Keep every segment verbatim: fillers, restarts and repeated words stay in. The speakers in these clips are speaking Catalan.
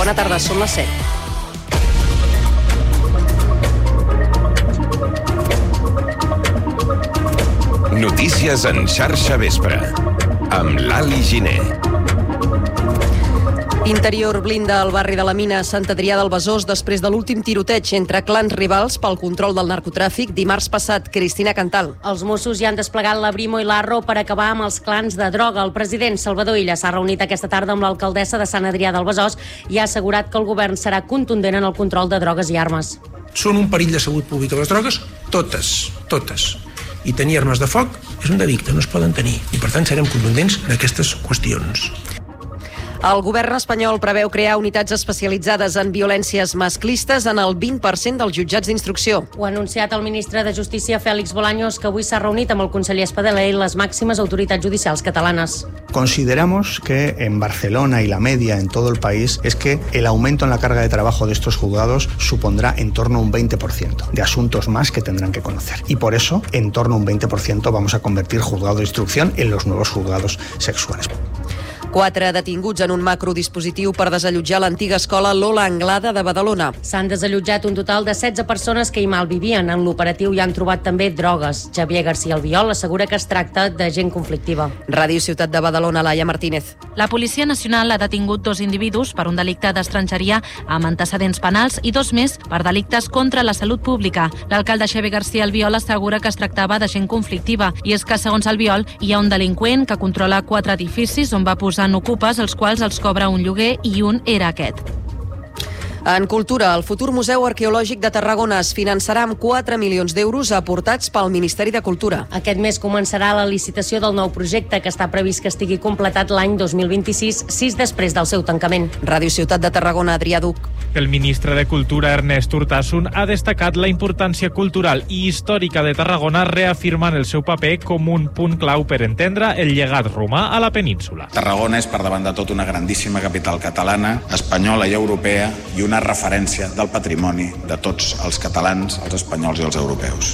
Bona tarda, són les set. Notícies en xarxa vespre, amb l'Ali Giner. Interior blinda al barri de la Mina, Sant Adrià del Besòs, després de l'últim tiroteig entre clans rivals pel control del narcotràfic dimarts passat. Cristina Cantal. Els Mossos ja han desplegat la Brimo i l'Arro per acabar amb els clans de droga. El president Salvador Illa s'ha reunit aquesta tarda amb l'alcaldessa de Sant Adrià del Besòs i ha assegurat que el govern serà contundent en el control de drogues i armes. Són un perill de salut pública les drogues? Totes, totes. I tenir armes de foc és un delicte, no es poden tenir. I per tant serem contundents en aquestes qüestions. El govern espanyol preveu crear unitats especialitzades en violències masclistes en el vint per cent dels jutjats d'instrucció. Ho ha anunciat el ministre de Justícia, Félix Bolaños, que avui s'ha reunit amb el conseller Espadaler i les màximes autoritats judicials catalanes. Consideramos que en Barcelona y la media en todo el país es que el aumento en la carga de trabajo de estos juzgados supondrá en torno a un veinte por ciento de asuntos más que tendrán que conocer. Y por eso, en torno a un veinte por ciento vamos a convertir juzgado de instrucción en los nuevos juzgados sexuales. Quatre detinguts en un macrodispositiu per desallotjar l'antiga escola Lola Anglada de Badalona. S'han desallotjat un total de setze persones que hi malvivien. En l'operatiu hi han trobat també drogues. Javier García Albiol assegura que es tracta de gent conflictiva. Ràdio Ciutat de Badalona, Laia Martínez. La Policia Nacional ha detingut dos individus per un delicte d'estrangeria amb antecedents penals i dos més per delictes contra la salut pública. L'alcalde Javier García Albiol assegura que es tractava de gent conflictiva i és que, segons Albiol, hi ha un delinqüent que controla quatre edificis on va posar en ocupes, els quals els cobra un lloguer i un era aquest. En cultura, el futur Museu Arqueològic de Tarragona es finançarà amb quatre milions d'euros aportats pel Ministeri de Cultura. Aquest mes començarà la licitació del nou projecte, que està previst que estigui completat l'any dos mil vint-i-sis, sis després del seu tancament. Ràdio Ciutat de Tarragona, Adrià Duc. El ministre de Cultura, Ernest Urtasun, ha destacat la importància cultural i històrica de Tarragona, reafirmant el seu paper com un punt clau per entendre el llegat romà a la península. Tarragona és, per davant de tot, una grandíssima capital catalana, espanyola i europea i una referència del patrimoni de tots els catalans, els espanyols i els europeus.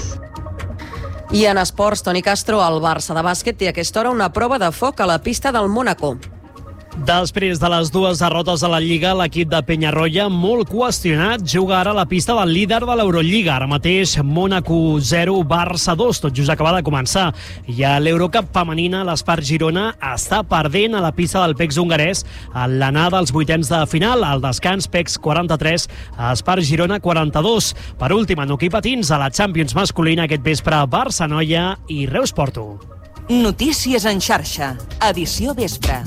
I en esports, Toni Castro, el Barça de bàsquet té a aquesta hora una prova de foc a la pista del Mónaco. Després de les dues derrotes a la Lliga, l'equip de Penyarroia, molt qüestionat, juga ara a la pista del líder de l'Eurolliga. Ara mateix, Mónaco zero, Barça dos, tot just acaba de començar. I a l'Eurocup femenina, l'Espart Girona està perdent a la pista del P E X hongarès en l'anada als vuitens de final. Al descans, P E X quaranta-tres, Espart Girona quaranta-dos. Per últim, en hoquei patins, a la Champions masculina aquest vespre, Barça-Noia i Reus-Porto. Notícies en xarxa, edició vespre.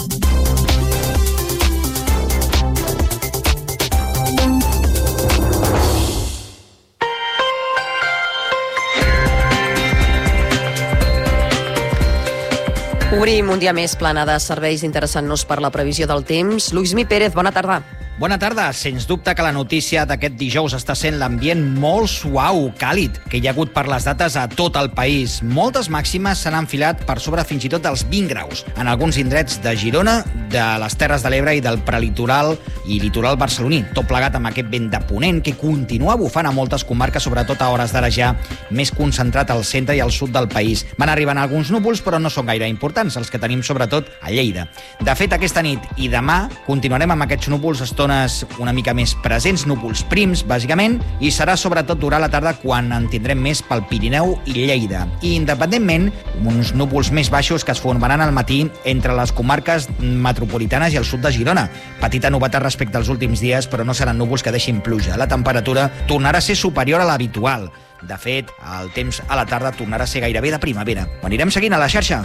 Obrim un dia més plana de serveis interessant-nos per la previsió del temps. Luismi Pérez, bona tarda. Bona tarda. Sens dubte que la notícia d'aquest dijous està sent l'ambient molt suau, càlid, que hi ha hagut per les dates a tot el país. Moltes màximes s'han enfilat per sobre fins i tot dels vint graus en alguns indrets de Girona, de les Terres de l'Ebre i del prelitoral i litoral barceloní. Tot plegat amb aquest vent de ponent que continua bufant a moltes comarques, sobretot a hores d'ara ja més concentrat al centre i al sud del país. Van arribant alguns núvols, però no són gaire importants, els que tenim sobretot a Lleida. De fet, aquesta nit i demà continuarem amb aquests núvols estones una mica més presents, núvols prims, bàsicament, i serà sobretot durant la tarda quan en tindrem més pel Pirineu i Lleida. I, independentment, uns núvols més baixos que es formaran al matí entre les comarques metropolitanes i el sud de Girona. Petita novetat respecte als últims dies, però no seran núvols que deixin pluja. La temperatura tornarà a ser superior a l'habitual. De fet, el temps a la tarda tornarà a ser gairebé de primavera. Ho anirem seguint a la xarxa.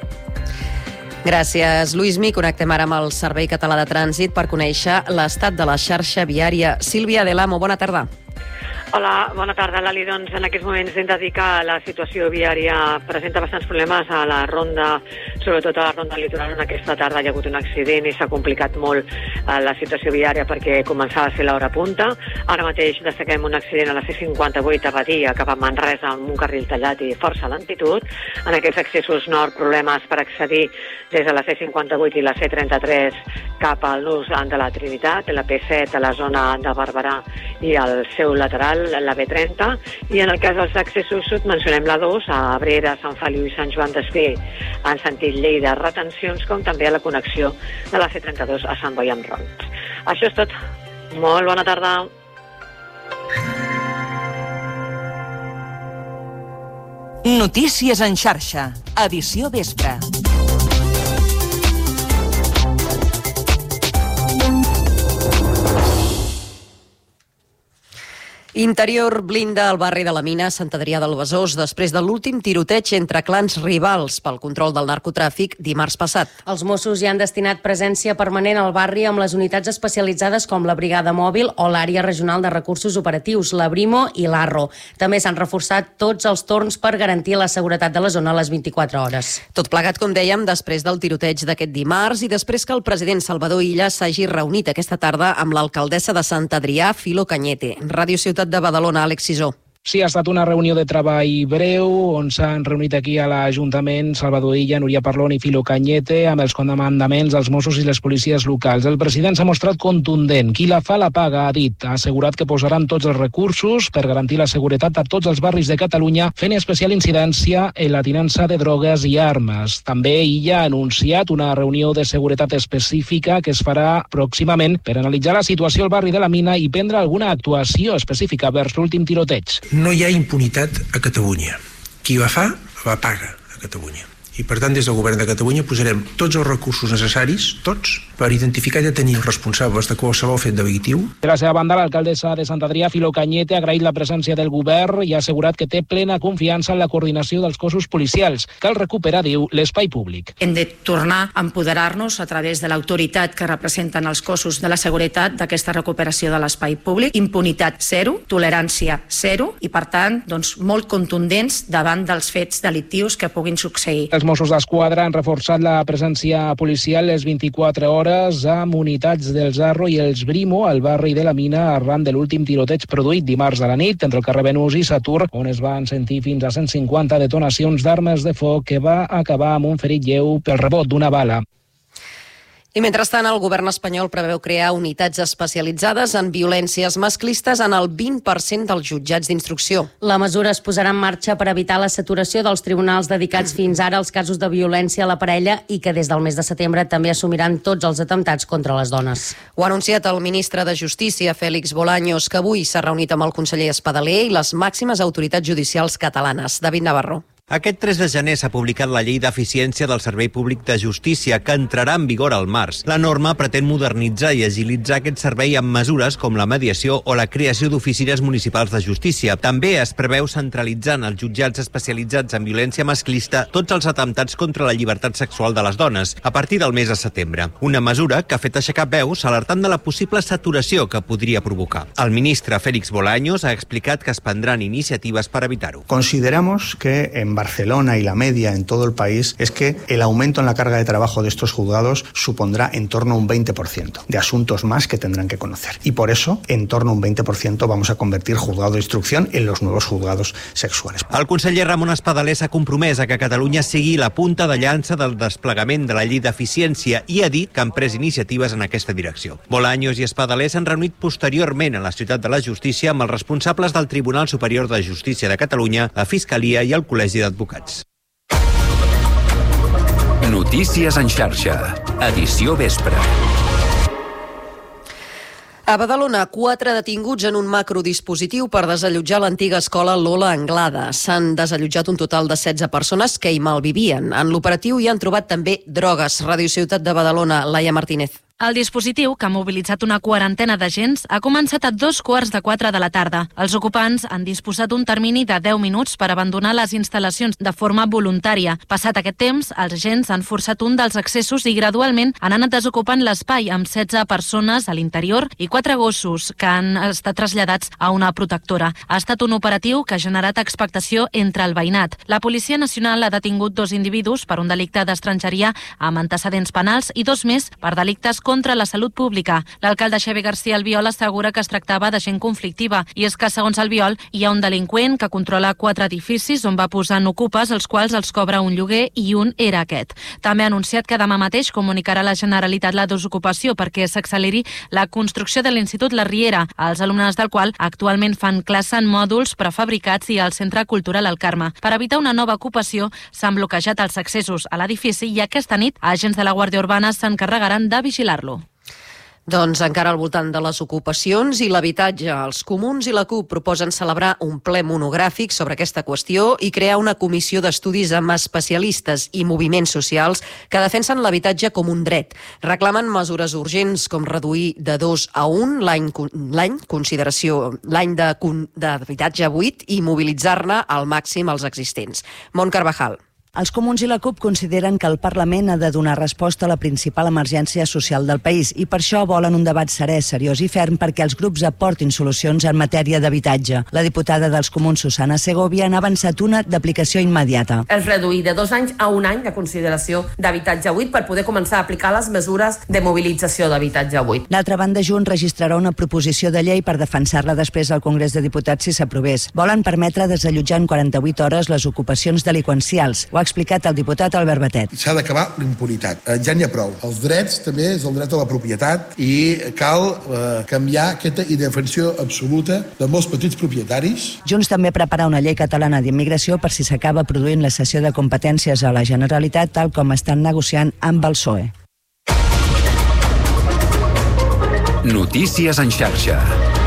Gràcies, Luismi. Connectem ara amb el Servei Català de Trànsit per conèixer l'estat de la xarxa viària. Sílvia Delamo, bona tarda. Hola, bona tarda, Lali. Doncs en aquests moments hem de dir que la situació viària presenta bastants problemes a la ronda, sobretot a la ronda litoral, on aquesta tarda hi ha hagut un accident i s'ha complicat molt la situació viària perquè començava a ser l'hora punta. Ara mateix destaquem un accident a la C cinquanta-vuit a Badia, cap a Manresa, amb un carril tallat i força lentitud. En aquests accessos nord, problemes per accedir des de la C cinquanta-vuit i la C trenta-tres cap al nus de la Trinitat, la P set a la zona de Barberà i al seu lateral, la B trenta, i en el cas dels accessos sud mencionem la dos, a Abrera, Sant Feliu i Sant Joan d'Espí, en sentit Lleida, retencions, com també a la connexió de la C trenta-dos a Sant Boi amb Rons. Això és tot. Molt bona tarda. Notícies en xarxa, edició vespre. Interior blinda el barri de la Mina, Sant Adrià del Besòs, després de l'últim tiroteig entre clans rivals pel control del narcotràfic dimarts passat. Els Mossos hi han destinat presència permanent al barri amb les unitats especialitzades com la Brigada Mòbil o l'Àrea Regional de Recursos Operatius, la Brimo i l'Arro. També s'han reforçat tots els torns per garantir la seguretat de la zona a les vint-i-quatre hores. Tot plegat, com dèiem, després del tiroteig d'aquest dimarts i després que el president Salvador Illa s'hagi reunit aquesta tarda amb l'alcaldessa de Sant Adrià, Filo Cañete. Ràdio Ciutat de Badalona, Àlex Sisó. Sí, ha estat una reunió de treball breu on s'han reunit aquí a l'Ajuntament Salvador Illa, Núria Parlon i Filo Cañete amb els comandaments dels Mossos i les policies locals. El president s'ha mostrat contundent. Qui la fa la paga, ha dit. Ha assegurat que posaran tots els recursos per garantir la seguretat a tots els barris de Catalunya, fent especial incidència en la tinença de drogues i armes. També Illa ha anunciat una reunió de seguretat específica que es farà pròximament per analitzar la situació al barri de la Mina i prendre alguna actuació específica vers l'últim tiroteig. No hi ha impunitat a Catalunya. Qui va fa, va paga a Catalunya. I per tant, des del govern de Catalunya posarem tots els recursos necessaris, tots, per identificar i detenir els responsables de qualsevol fet delictiu. De la seva banda, l'alcaldessa de Sant Adrià, Filo Cañete, ha agraït la presència del govern i ha assegurat que té plena confiança en la coordinació dels cossos policials. Cal recuperar, diu, l'espai públic. Hem de tornar a empoderar-nos a través de l'autoritat que representen els cossos de la seguretat d'aquesta recuperació de l'espai públic. Impunitat zero, tolerància zero i, per tant, doncs, molt contundents davant dels fets delictius que puguin succeir. Els Mossos d'Esquadra han reforçat la presència policial les vint-i-quatre hores amb unitats del Zarro i els Brimo al barri de la Mina arran de l'últim tiroteig produït dimarts a la nit entre el carrer Venus i Satur, on es van sentir fins a cent cinquanta detonacions d'armes de foc que va acabar amb un ferit lleu pel rebot d'una bala. I mentrestant, el govern espanyol preveu crear unitats especialitzades en violències masclistes en el vint per cent dels jutjats d'instrucció. La mesura es posarà en marxa per evitar la saturació dels tribunals dedicats fins ara als casos de violència a la parella i que des del mes de setembre també assumiran tots els atemptats contra les dones. Ho ha anunciat el ministre de Justícia, Félix Bolaños, que avui s'ha reunit amb el conseller Espadaler i les màximes autoritats judicials catalanes. David Navarro. Aquest tres de gener s'ha publicat la Llei d'Eficiència del Servei Públic de Justícia, que entrarà en vigor al març. La norma pretén modernitzar i agilitzar aquest servei amb mesures com la mediació o la creació d'oficines municipals de justícia. També es preveu centralitzar en els jutjats especialitzats en violència masclista tots els atemptats contra la llibertat sexual de les dones, a partir del mes de setembre. Una mesura que ha fet aixecar veus alertant de la possible saturació que podria provocar. El ministre Félix Bolaños ha explicat que es prendran iniciatives per evitar-ho. Consideramos que en Barcelona y la media en todo el país es que el aumento en la carga de trabajo de estos juzgados supondrá en torno a un veinte por ciento de asuntos más que tendrán que conocer. Y por eso, en torno a un veinte por ciento vamos a convertir juzgado de instrucción en los nuevos juzgados sexuales. El conseller Ramon Espadaler s'ha compromès a que Catalunya sigui la punta de llança del desplegament de la llei d'eficiència i ha dit que han pres iniciatives en aquesta direcció. Bolaños i Espadaler s'han reunit posteriorment a la Ciutat de la Justícia amb els responsables del Tribunal Superior de Justícia de Catalunya, la Fiscalia i el Col·legi d'Advocats. Notícies en xarxa, edició vespre. A Badalona, quatre detinguts en un macrodispositiu per desallotjar l'antiga escola Lola Anglada. S'han desallotjat un total de setze persones que hi malvivien. En l'operatiu hi han trobat també drogues. Ràdio Ciutat de Badalona, Laia Martínez. El dispositiu, que ha mobilitzat una quarantena d'agents, ha començat a dos quarts de quatre de la tarda. Els ocupants han disposat un termini de deu minuts per abandonar les instal·lacions de forma voluntària. Passat aquest temps, els agents han forçat un dels accessos i gradualment han anat desocupant l'espai amb setze persones a l'interior i quatre gossos que han estat traslladats a una protectora. Ha estat un operatiu que ha generat expectació entre el veïnat. La Policia Nacional ha detingut dos individus per un delicte d'estrangeria amb antecedents penals i dos més per delictes contra la salut pública. L'alcalde Xavier García Albiol assegura que es tractava de gent conflictiva i és que, segons Albiol, hi ha un delinqüent que controla quatre edificis on va posar en ocupes, els quals els cobra un lloguer i un era aquest. També ha anunciat que demà mateix comunicarà a la Generalitat la desocupació perquè s'acceleri la construcció de l'Institut La Riera, els alumnes del qual actualment fan classe en mòduls prefabricats i al Centre Cultural El Carme. Per evitar una nova ocupació, s'han bloquejat els accessos a l'edifici i aquesta nit agents de la Guàrdia Urbana s'encarregaran de vigilar-lo. Doncs encara al voltant de les ocupacions i l'habitatge, els comuns i la CUP proposen celebrar un ple monogràfic sobre aquesta qüestió i crear una comissió d'estudis amb especialistes i moviments socials que defensen l'habitatge com un dret. Reclamen mesures urgents com reduir de dos a un l'any l'any consideració l'any d'habitatge buit i mobilitzar-ne al màxim els existents. Mont Carvajal. Els comuns i la CUP consideren que el Parlament ha de donar resposta a la principal emergència social del país i per això volen un debat serè, seriós i ferm perquè els grups aportin solucions en matèria d'habitatge. La diputada dels comuns, Susana Segovia, n'ha avançat una d'aplicació immediata. És reduir de dos anys a un any la consideració d'habitatge buit per poder començar a aplicar les mesures de mobilització d'habitatge buit. D'altra banda, Junts registrarà una proposició de llei per defensar-la després al Congrés de Diputats si s'aprovés. Volen permetre desallotjar en quaranta-vuit hores les ocupacions delinqüencials. Ho ha explicat el diputat Albert Batet. S'ha d'acabar l'impunitat. Eh, ja n'hi ha prou. Els drets també és el dret a la propietat i cal eh, canviar aquesta indefensió absoluta de molts petits propietaris. Junts també prepara una llei catalana d'immigració per si s'acaba produint la cessió de competències a la Generalitat, tal com estan negociant amb el P S O E. Notícies en xarxa.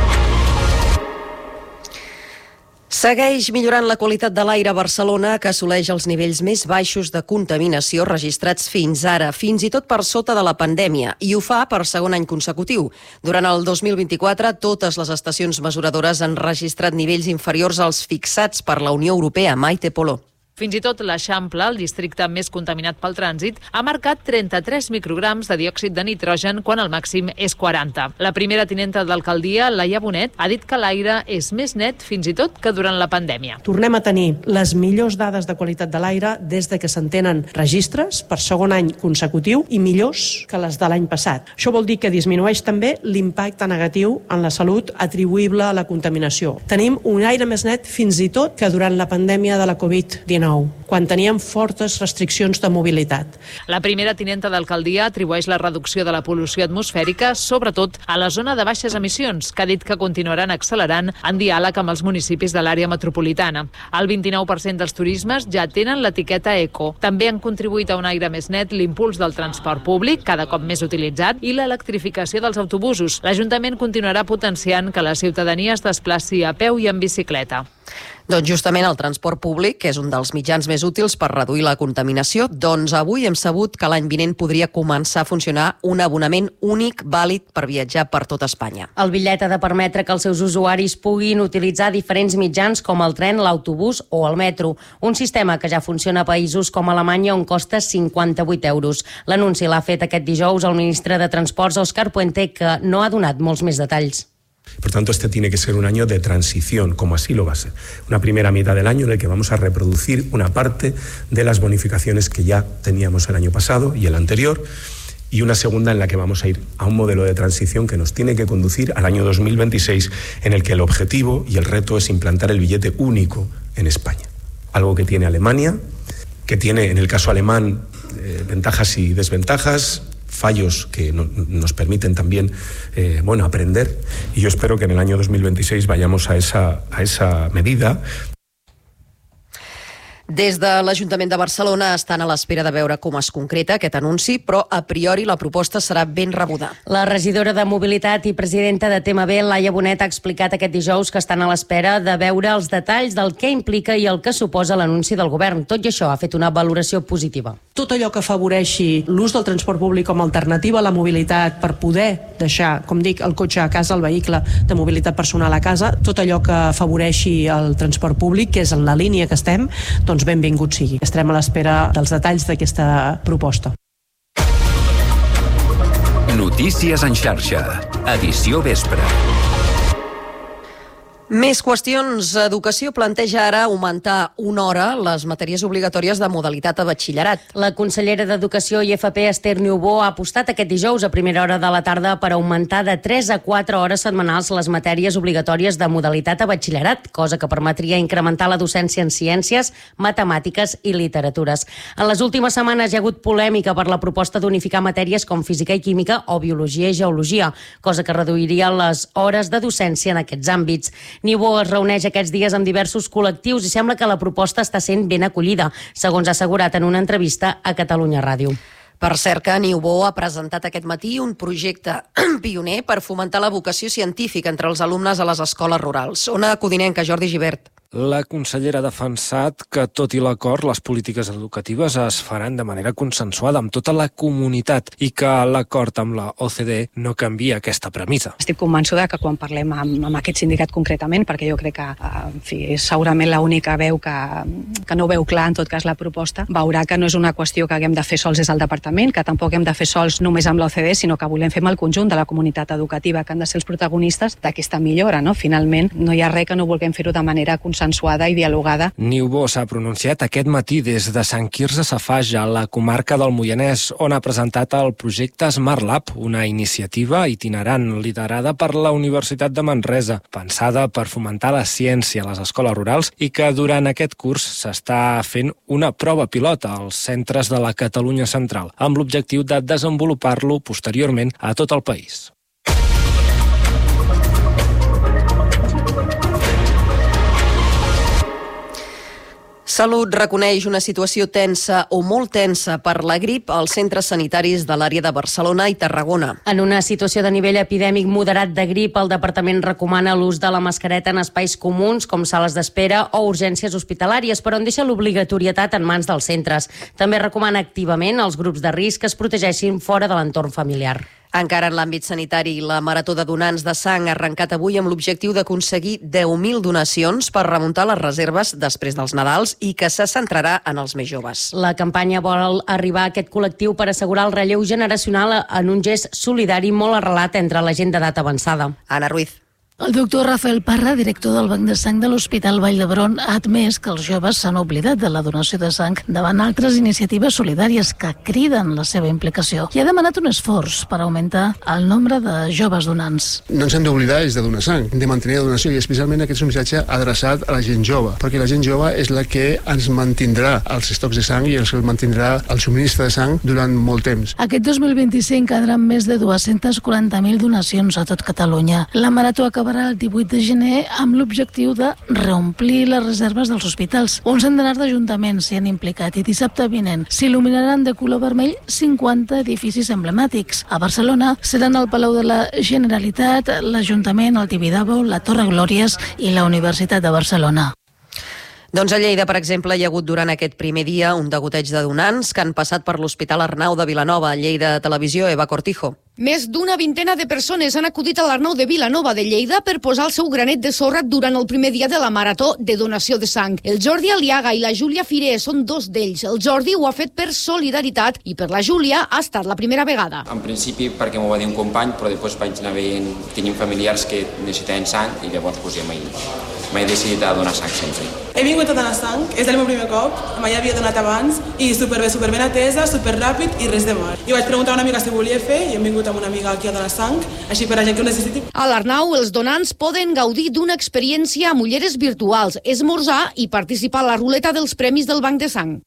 Segueix millorant la qualitat de l'aire a Barcelona, que assoleix els nivells més baixos de contaminació registrats fins ara, fins i tot per sota de la pandèmia, i ho fa per segon any consecutiu. Durant el dos mil vint-i-quatre, totes les estacions mesuradores han registrat nivells inferiors als fixats per la Unió Europea. Maite Polo. Fins i tot l'Eixample, el districte més contaminat pel trànsit, ha marcat trenta-tres micrograms de diòxid de nitrogen quan el màxim és quaranta. La primera tinenta d'alcaldia, Laia Bonet, ha dit que l'aire és més net fins i tot que durant la pandèmia. Tornem a tenir les millors dades de qualitat de l'aire des de que s'entenen registres per segon any consecutiu i millors que les de l'any passat. Això vol dir que disminueix també l'impacte negatiu en la salut atribuïble a la contaminació. Tenim un aire més net fins i tot que durant la pandèmia de la covid dinou. Quan teníem fortes restriccions de mobilitat. La primera tinenta d'alcaldia atribueix la reducció de la pol·lució atmosfèrica sobretot a la zona de baixes emissions, que ha dit que continuaran accelerant en diàleg amb els municipis de l'àrea metropolitana. El vint-i-nou per cent dels turismes ja tenen l'etiqueta eco. També han contribuït a un aire més net l'impuls del transport públic, cada cop més utilitzat, i l'electrificació dels autobusos. L'Ajuntament continuarà potenciant que la ciutadania es desplaci a peu i en bicicleta. Doncs justament el transport públic, que és un dels mitjans més útils per reduir la contaminació, doncs avui hem sabut que l'any vinent podria començar a funcionar un abonament únic vàlid per viatjar per tot Espanya. El bitllet ha de permetre que els seus usuaris puguin utilitzar diferents mitjans com el tren, l'autobús o el metro. Un sistema que ja funciona a països com Alemanya on costa cinquanta-vuit euros. L'anunci l'ha fet aquest dijous el ministre de Transports, Òscar Puente, que no ha donat molts més detalls. Por tanto, este tiene que ser un año de transición, como así lo va a ser. Una primera mitad del año en el que vamos a reproducir una parte de las bonificaciones que ya teníamos el año pasado y el anterior, y una segunda en la que vamos a ir a un modelo de transición que nos tiene que conducir al año dos mil veintiséis, en el que el objetivo y el reto es implantar el billete único en España. Algo que tiene Alemania, que tiene, en el caso alemán, eh, ventajas y desventajas, fallos que no, nos permiten también eh, bueno, aprender, y yo espero que en el año dos mil veintiséis vayamos a esa, a esa medida. Des de l'Ajuntament de Barcelona estan a l'espera de veure com es concreta aquest anunci, però a priori la proposta serà ben rebuda. La regidora de Mobilitat i presidenta de T M B, Laia Bonet, ha explicat aquest dijous que estan a l'espera de veure els detalls del que implica i el que suposa l'anunci del govern. Tot i això, ha fet una valoració positiva. Tot allò que afavoreixi l'ús del transport públic com a alternativa a la mobilitat per poder deixar, com dic, el cotxe a casa, el vehicle de mobilitat personal a casa, tot allò que afavoreixi el transport públic, que és en la línia que estem, doncs benvingut sigui. Estarem a l'espera dels detalls d'aquesta proposta. Notícies en xarxa, edició vespre. Més qüestions. Educació planteja ara augmentar una hora les matèries obligatòries de modalitat a batxillerat. La consellera d'Educació i F P, Esther Niubó, ha apostat aquest dijous a primera hora de la tarda per augmentar de tres a quatre hores setmanals les matèries obligatòries de modalitat a batxillerat, cosa que permetria incrementar la docència en ciències, matemàtiques i literatures. En les últimes setmanes hi ha hagut polèmica per la proposta d'unificar matèries com física i química o biologia i geologia, cosa que reduiria les hores de docència en aquests àmbits. Niubó es reuneix aquests dies amb diversos col·lectius i sembla que la proposta està sent ben acollida, segons ha assegurat en una entrevista a Catalunya Ràdio. Per cert, que Niubó ha presentat aquest matí un projecte pioner per fomentar la vocació científica entre els alumnes a les escoles rurals. Ona Codinenca, Jordi Gibert. La consellera ha defensat que, tot i l'acord, les polítiques educatives es faran de manera consensuada amb tota la comunitat i que l'acord amb la O C D E no canvia aquesta premissa. Estic convençuda que quan parlem amb, amb aquest sindicat concretament, perquè jo crec que en fi, és segurament l'única veu que, que no veu clar en tot cas la proposta, veurà que no és una qüestió que haguem de fer sols des del departament, que tampoc hem de fer sols només amb l'O C D E, sinó que volem fer amb el conjunt de la comunitat educativa, que han de ser els protagonistes d'aquesta millora. No? Finalment, no hi ha res que no vulguem fer-ho de manera consensuada consensuada i dialogada. Niubó s'ha pronunciat aquest matí des de Sant Quirze Safaja, a la comarca del Moianès, on ha presentat el projecte Smart Lab, una iniciativa itinerant liderada per la Universitat de Manresa, pensada per fomentar la ciència a les escoles rurals i que durant aquest curs s'està fent una prova pilota als centres de la Catalunya central, amb l'objectiu de desenvolupar-lo posteriorment a tot el país. Salut reconeix una situació tensa o molt tensa per la grip als centres sanitaris de l'àrea de Barcelona i Tarragona. En una situació de nivell epidèmic moderat de grip, el departament recomana l'ús de la mascareta en espais comuns com sales d'espera o urgències hospitalàries, però en deixa l'obligatorietat en mans dels centres. També recomana activament als grups de risc que es protegeixin fora de l'entorn familiar. Encara en l'àmbit sanitari, la Marató de Donants de Sang ha arrencat avui amb l'objectiu d'aconseguir deu mil donacions per remuntar les reserves després dels Nadals i que se centrarà en els més joves. La campanya vol arribar a aquest col·lectiu per assegurar el relleu generacional en un gest solidari molt arrelat entre la gent d'edat avançada. Anna Ruiz. El doctor Rafael Parra, director del Banc de Sang de l'Hospital Vall d'Hebron, ha admès que els joves s'han oblidat de la donació de sang davant altres iniciatives solidàries que criden la seva implicació i ha demanat un esforç per augmentar el nombre de joves donants. No ens hem d'oblidar és de donar sang, de mantenir la donació, i especialment aquest és un missatge adreçat a la gent jove, perquè la gent jove és la que ens mantindrà els estocs de sang i els que mantindrà el subministre de sang durant molt temps. Aquest dos mil vint-i-cinc quedaran més de dues-centes quaranta mil donacions a tot Catalunya. La marató acaba el divuit de gener amb l'objectiu de reomplir les reserves dels hospitals. Un centenar d'ajuntaments s'hi han implicat i dissabte vinent s'il·luminaran de color vermell cinquanta edificis emblemàtics. A Barcelona seran el Palau de la Generalitat, l'Ajuntament, el Tibidabo, la Torre Glòries i la Universitat de Barcelona. Doncs a Lleida, per exemple, hi ha hagut durant aquest primer dia un degoteig de donants que han passat per l'Hospital Arnau de Vilanova. A Lleida Televisió, Eva Cortijo. Més d'una vintena de persones han acudit a l'Arnau de Vilanova de Lleida per posar el seu granet de sorra durant el primer dia de la Marató de donació de sang. El Jordi Aliaga i la Júlia Firé són dos d'ells. El Jordi ho ha fet per solidaritat i per la Júlia ha estat la primera vegada. En principi perquè m'ho va dir un company, però després vaig anar veient, tenim familiars que necessitaven sang i llavors pues, ja m'he m'he decidit a donar sang sempre. He vingut a donar sang, és el meu primer cop, mai havia donat abans i superbé, superben atesa, superràpid i res de mal. I vaig preguntar a una amiga si volia fer i hem vingut amb una amiga aquí a donar sang, així per a gent que ho necessiti. A l'Arnau, els donants poden gaudir d'una experiència amb ulleres virtuals, esmorzar i participar a la ruleta dels premis del Banc de Sang.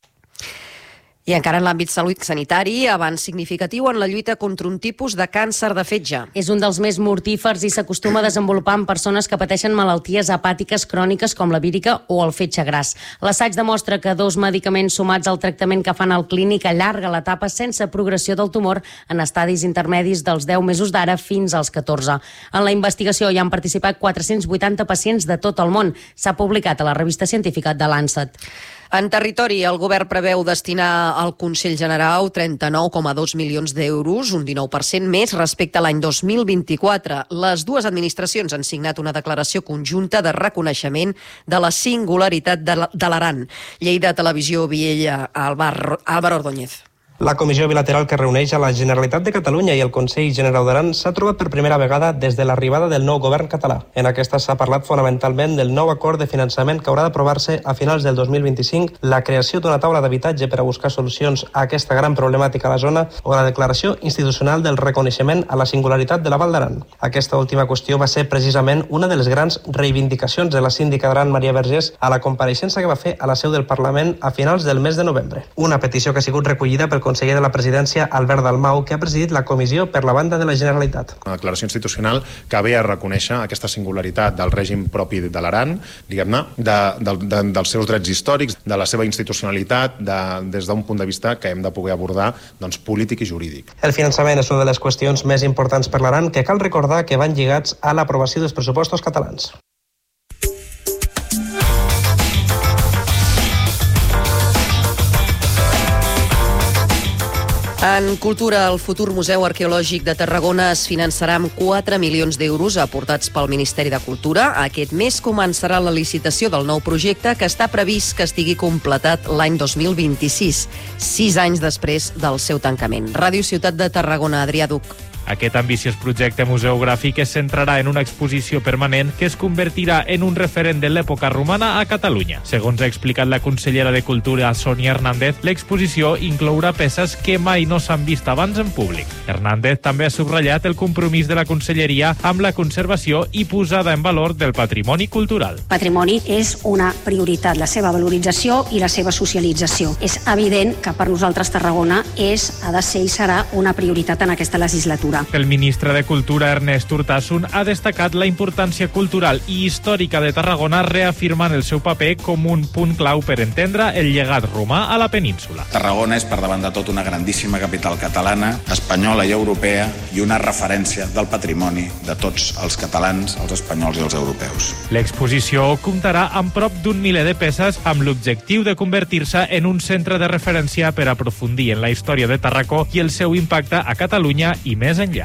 I encara en l'àmbit salut sanitari, avanç significatiu en la lluita contra un tipus de càncer de fetge. És un dels més mortífers i s'acostuma a desenvolupar en persones que pateixen malalties hepàtiques cròniques com la vírica o el fetge gras. L'assaig demostra que dos medicaments sumats al tractament que fan al clínic allarga l'etapa sense progressió del tumor en estadis intermedis dels deu mesos d'ara fins als catorze. En la investigació hi han participat quatre-cents vuitanta pacients de tot el món. S'ha publicat a la revista científica de Lancet. En territori, el govern preveu destinar al Consell General trenta-nou coma dos milions d'euros, un dinou per cent més respecte a l'any dos mil vint-i-quatre. Les dues administracions han signat una declaració conjunta de reconeixement de la singularitat de l'Aran. Lleida Televisió, Viella, Álvaro Ordóñez. La comissió bilateral que reuneix a la Generalitat de Catalunya i el Consell General d'Aran s'ha trobat per primera vegada des de l'arribada del nou govern català. En aquesta s'ha parlat fonamentalment del nou acord de finançament que haurà d'aprovar-se a finals del dos mil vint-i-cinc, la creació d'una taula d'habitatge per a buscar solucions a aquesta gran problemàtica a la zona o la declaració institucional del reconeixement a la singularitat de la Val d'Aran. Aquesta última qüestió va ser precisament una de les grans reivindicacions de la síndica d'Aran, Maria Vergés, a la compareixença que va fer a la seu del Parlament a finals del mes de novembre. Una petició que ha sigut recollida pel conseller de la presidència, Albert Dalmau, que ha presidit la comissió per la banda de la Generalitat. Una declaració institucional que ve a reconèixer aquesta singularitat del règim propi de l'Aran, diguem-ne, de, de, de, dels seus drets històrics, de la seva institucionalitat, de, des d'un punt de vista que hem de poder abordar doncs, polític i jurídic. El finançament és una de les qüestions més importants per l'Aran, que cal recordar que van lligats a l'aprovació dels pressupostos catalans. En cultura, el futur Museu Arqueològic de Tarragona es finançarà amb quatre milions d'euros aportats pel Ministeri de Cultura. Aquest mes començarà la licitació del nou projecte, que està previst que estigui completat l'any dos mil vint-i-sis, sis anys després del seu tancament. Ràdio Ciutat de Tarragona, Adrià Duc. Aquest ambiciós projecte museogràfic es centrarà en una exposició permanent que es convertirà en un referent de l'època romana a Catalunya. Segons ha explicat la consellera de Cultura, Sònia Hernández, l'exposició inclourà peces que mai no s'han vist abans en públic. Hernández també ha subratllat el compromís de la conselleria amb la conservació i posada en valor del patrimoni cultural. Patrimoni és una prioritat, la seva valorització i la seva socialització. És evident que per nosaltres Tarragona és, ha de ser i serà una prioritat en aquesta legislatura. El ministre de Cultura, Ernest Urtasun, ha destacat la importància cultural i històrica de Tarragona, reafirmant el seu paper com un punt clau per entendre el llegat romà a la península. Tarragona és, per davant de tot, una grandíssima capital catalana, espanyola i europea i una referència del patrimoni de tots els catalans, els espanyols i els europeus. L'exposició comptarà amb prop d'un miler de peces amb l'objectiu de convertir-se en un centre de referència per aprofundir en la història de Tarracó i el seu impacte a Catalunya i més enllà.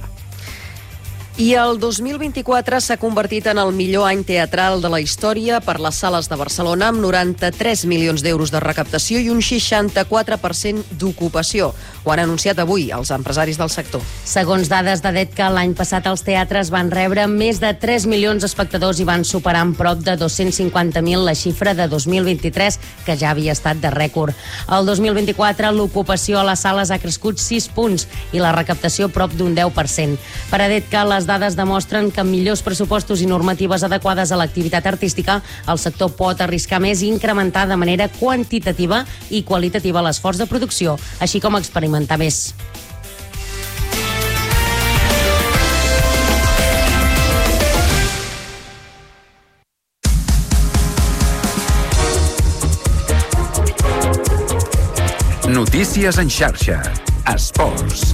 I el dos mil vint-i-quatre s'ha convertit en el millor any teatral de la història per les sales de Barcelona, amb noranta-tres milions d'euros de recaptació i un seixanta-quatre per cent d'ocupació. Ho han anunciat avui els empresaris del sector. Segons dades de Detca, l'any passat els teatres van rebre més de tres milions d'espectadors i van superar en prop de dos-cents cinquanta mil la xifra de dos mil vint-i-tres, que ja havia estat de rècord. El dos mil vint-i-quatre l'ocupació a les sales ha crescut sis punts i la recaptació prop d'un deu per cent. Per a Detca, les dades demostren que amb millors pressupostos i normatives adequades a l'activitat artística, el sector pot arriscar més i incrementar de manera quantitativa i qualitativa l'esforç de producció, així com experimentar més. Notícies en xarxa. Esports.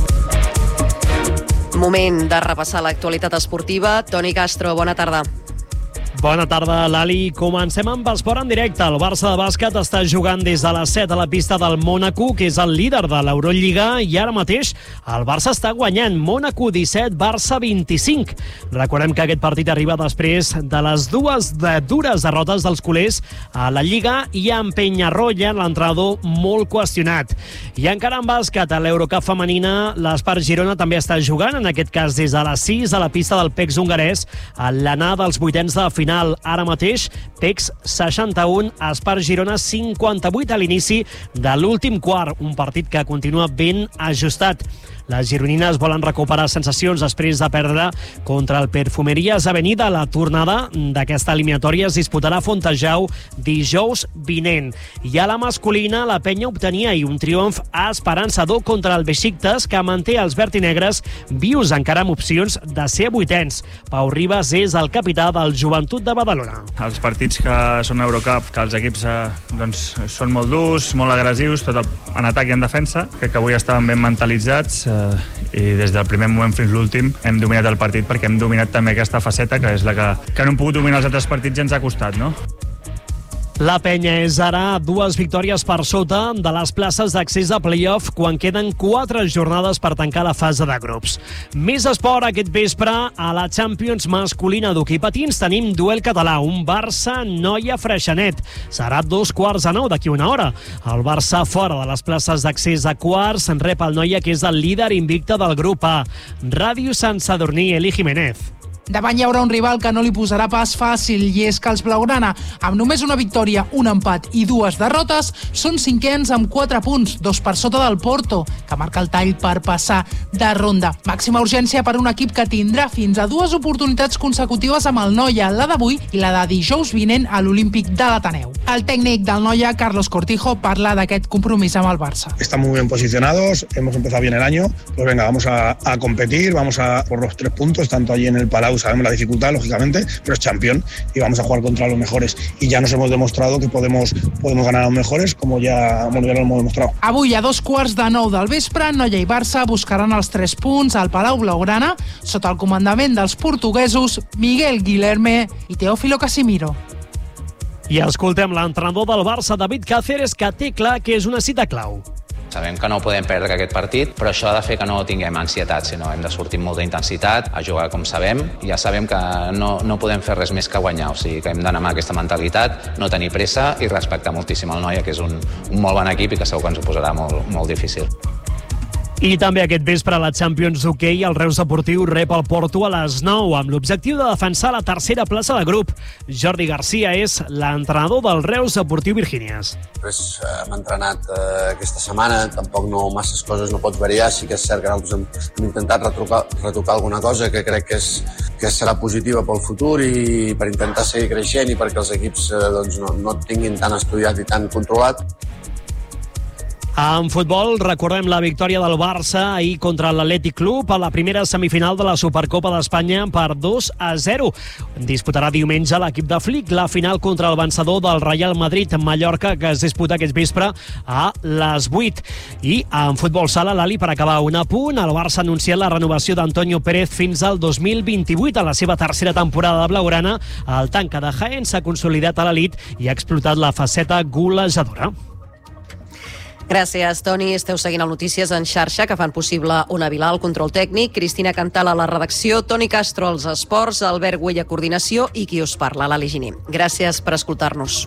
Moment de repassar l'actualitat esportiva. Toni Castro, bona tarda. Bona tarda, Lali. Comencem amb esport en directe. El Barça de bàsquet està jugant des de les set a la pista del Mònaco, que és el líder de l'Eurolliga, i ara mateix el Barça està guanyant. Mònaco disset, Barça vint-i-cinc. Recordem que aquest partit arriba després de les dues de dures derrotes dels culers a la Lliga i amb Peñarroya, l'entrenador, molt qüestionat. I encara en bàsquet, a l'Eurocup femenina, l'Espart Girona també està jugant, en aquest cas des de les sis a la pista del P E C hongarès, a l'anada dels vuitens de final. Ara mateix, P E C seixanta-un, Espart Girona cinquanta-vuit a l'inici de l'últim quart, un partit que continua ben ajustat. Les gironines volen recuperar sensacions després de perdre contra el Perfumerías Avenida. La tornada d'aquesta eliminatòria es disputarà a Fontejau dijous vinent. I a la masculina, la penya obtenia ahir un triomf esperançador contra el Besiktas, que manté els vertinegres vius encara amb opcions de ser vuitens. Pau Ribas és el capità del Joventut de Badalona. Els partits que són Eurocup, que els equips eh, doncs, són molt durs, molt agressius, tot en atac i en defensa. Crec que avui estaven ben mentalitzats, eh, i des del primer moment fins l'últim hem dominat el partit, perquè hem dominat també aquesta faceta, que és la que, que no hem pogut dominar els altres partits i ens ha costat, no? La penya és ara dues victòries per sota de les places d'accés a playoff quan queden quatre jornades per tancar la fase de grups. Més esport aquest vespre a la Champions masculina d'hoquei patins. Tenim duel català, un Barça-Noia-Freixenet. Serà dos quarts a nou d'aquí una hora. El Barça, fora de les places d'accés a quarts, rep el Noia, que és el líder invicte del grup A. Ràdio Sant Sadurní, Eli Jiménez. Davant hi haurà un rival que no li posarà pas fàcil, i és que els blaugrana, amb només una victòria, un empat i dues derrotes, són cinquens amb quatre punts, dos per sota del Porto, que marca el tall per passar de ronda. Màxima urgència per un equip que tindrà fins a dues oportunitats consecutives amb el Noia, la d'avui i la de dijous vinent a l'Olímpic de l'Ateneu. El tècnic del Noia, Carlos Cortijo, parla d'aquest compromís amb el Barça. Estamos muy bien posicionados, hemos empezado bien el año, pues venga, vamos a, a competir, vamos a por los tres puntos, tanto allí en el Palau sabemos la dificultad, lógicamente, pero es campeón y vamos a jugar contra los mejores. Y ya nos hemos demostrado que podemos, podemos ganar a los mejores, como ya, bueno, ya lo hemos demostrado. Avui, a dos quarts de nou del vespre, Noia i Barça buscaran els tres punts al Palau Blaugrana, sota el comandament dels portuguesos Miguel Guilherme i Teófilo Casimiro. I escoltem l'entrenador del Barça, David Cáceres, que té clar que és una cita clau. Sabem que no podem perdre aquest partit, però això ha de fer que no tinguem ansietat, sinó hem de sortir amb molta intensitat, a jugar com sabem, i ja sabem que no, no podem fer res més que guanyar, o sigui que hem d'anar amb aquesta mentalitat, no tenir pressa i respectar moltíssim el Noia, que és un, un molt bon equip i que segur que ens ho posarà molt, molt difícil. I també aquest vespre a la Champions d'hoquei, el Reus Deportiu rep el Porto a les nou amb l'objectiu de defensar la tercera plaça de grup. Jordi Garcia és l'entrenador del Reus Deportiu Virgínies. Pues, eh, hem entrenat eh, aquesta setmana, tampoc no masses coses no pots variar, sí que és cert que nosaltres hem, hem intentat retocar, retocar alguna cosa que crec que, és, que serà positiva pel futur i per intentar seguir creixent i perquè els equips eh, doncs no, no et tinguin tan estudiat i tan controlat. En futbol, recordem la victòria del Barça ahir contra l'Atlètic Club a la primera semifinal de la Supercopa d'Espanya per dos a zero. Disputarà diumenge l'equip de Flick la final contra el vencedor del Real Madrid-Mallorca, que es disputa aquest vespre a les vuit. I en futbol sala, l'Ali, per acabar un apunt, el Barça ha anunciat la renovació d'Antonio Pérez fins al dos mil vint-i-vuit. A la seva tercera temporada de blaugrana, el tanca de Jaén s'ha consolidat a l'elit i ha explotat la faceta golejadora. Gràcies, Toni. Esteu seguint el Notícies en xarxa, que fan possible una Vilà al control tècnic, Cristina Cantal a la redacció, Toni Castro als esports, Albert Güell a coordinació i qui us parla, l'Ali Giner. Gràcies per escoltar-nos.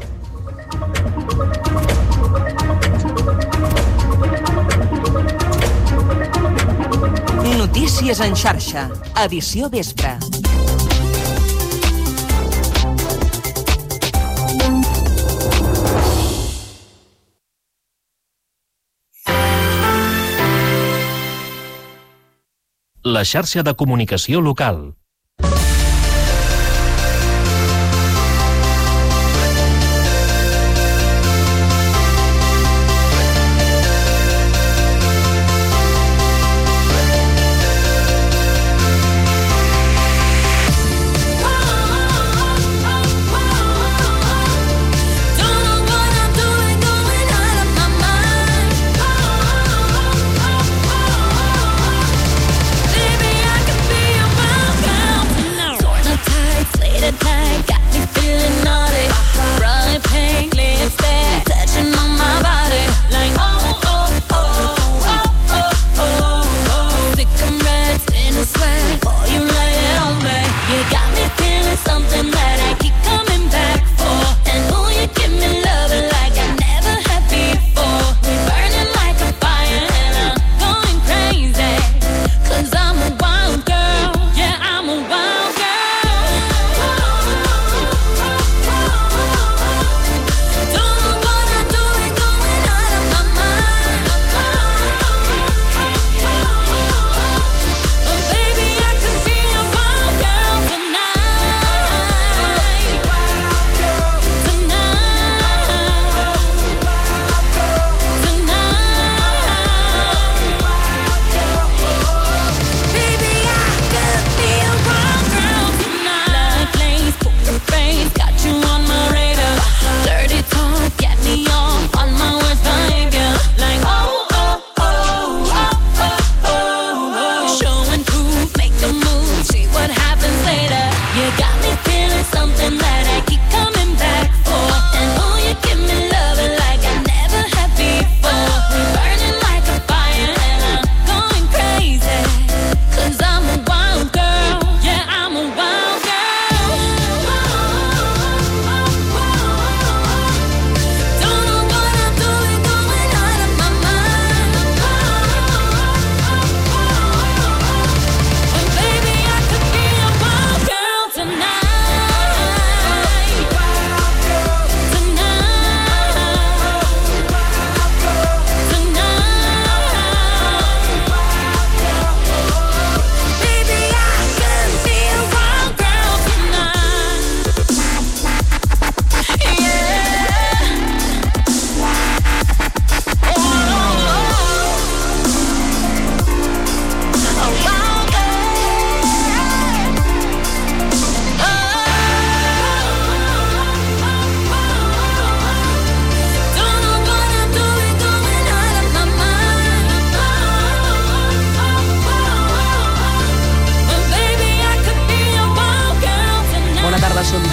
Notícies en xarxa, edició vespre. La xarxa de comunicació local.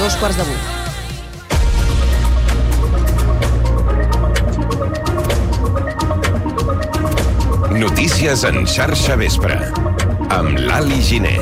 dos quarts de vuit. Notícies en xarxa vespre, amb l'Ali Giner.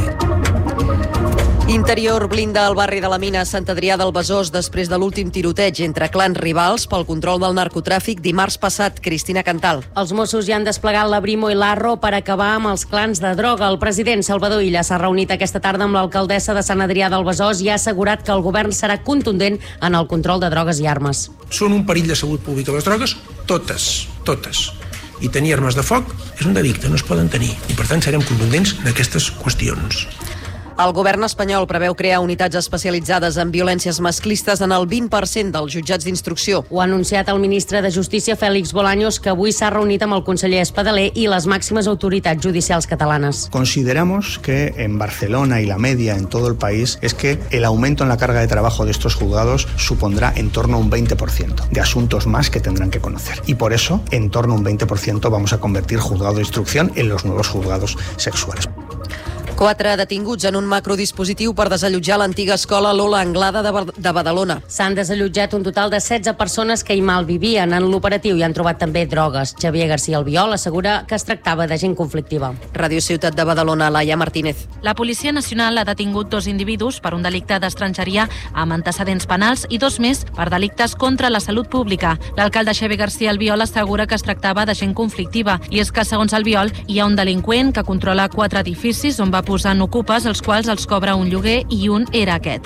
Interior blinda al barri de la Mina a Sant Adrià del Besòs després de l'últim tiroteig entre clans rivals pel control del narcotràfic dimarts passat. Cristina Cantal. Els Mossos ja han desplegat la Brimo i l'Arro per acabar amb els clans de droga. El president Salvador Illa s'ha reunit aquesta tarda amb l'alcaldessa de Sant Adrià del Besòs i ha assegurat que el govern serà contundent en el control de drogues i armes. Són un perill de salut pública les drogues? Totes, totes. I tenir armes de foc és un delicte, no es poden tenir. I per tant serem contundents en aquestes qüestions. El govern espanyol preveu crear unitats especialitzades en violències masclistes en el vint per cent dels jutjats d'instrucció. Ho ha anunciat el ministre de Justícia, Félix Bolaños, que avui s'ha reunit amb el conseller Espadaler i les màximes autoritats judicials catalanes. Consideramos que en Barcelona y la media en todo el país es que el aumento en la carga de trabajo de estos juzgados supondrá en torno a un veinte por ciento de asuntos más que tendrán que conocer. Y por eso, en torno a un veinte por ciento vamos a convertir juzgado de instrucción en los nuevos juzgados sexuales. Quatre detinguts en un macrodispositiu per desallotjar l'antiga escola Lola Anglada de Badalona. S'han desallotjat un total de setze persones que hi malvivien. En l'operatiu hi han trobat també drogues. Xavier García Albiol assegura que es tractava de gent conflictiva. Ràdio Ciutat de Badalona, Laia Martínez. La Policia Nacional ha detingut dos individus per un delicte d'estrangeria amb antecedents penals i dos més per delictes contra la salut pública. L'alcalde Xavier García Albiol assegura que es tractava de gent conflictiva i és que, segons Albiol, hi ha un delinqüent que controla quatre edificis on va posant ocupes, els quals els cobra un lloguer i un era aquest.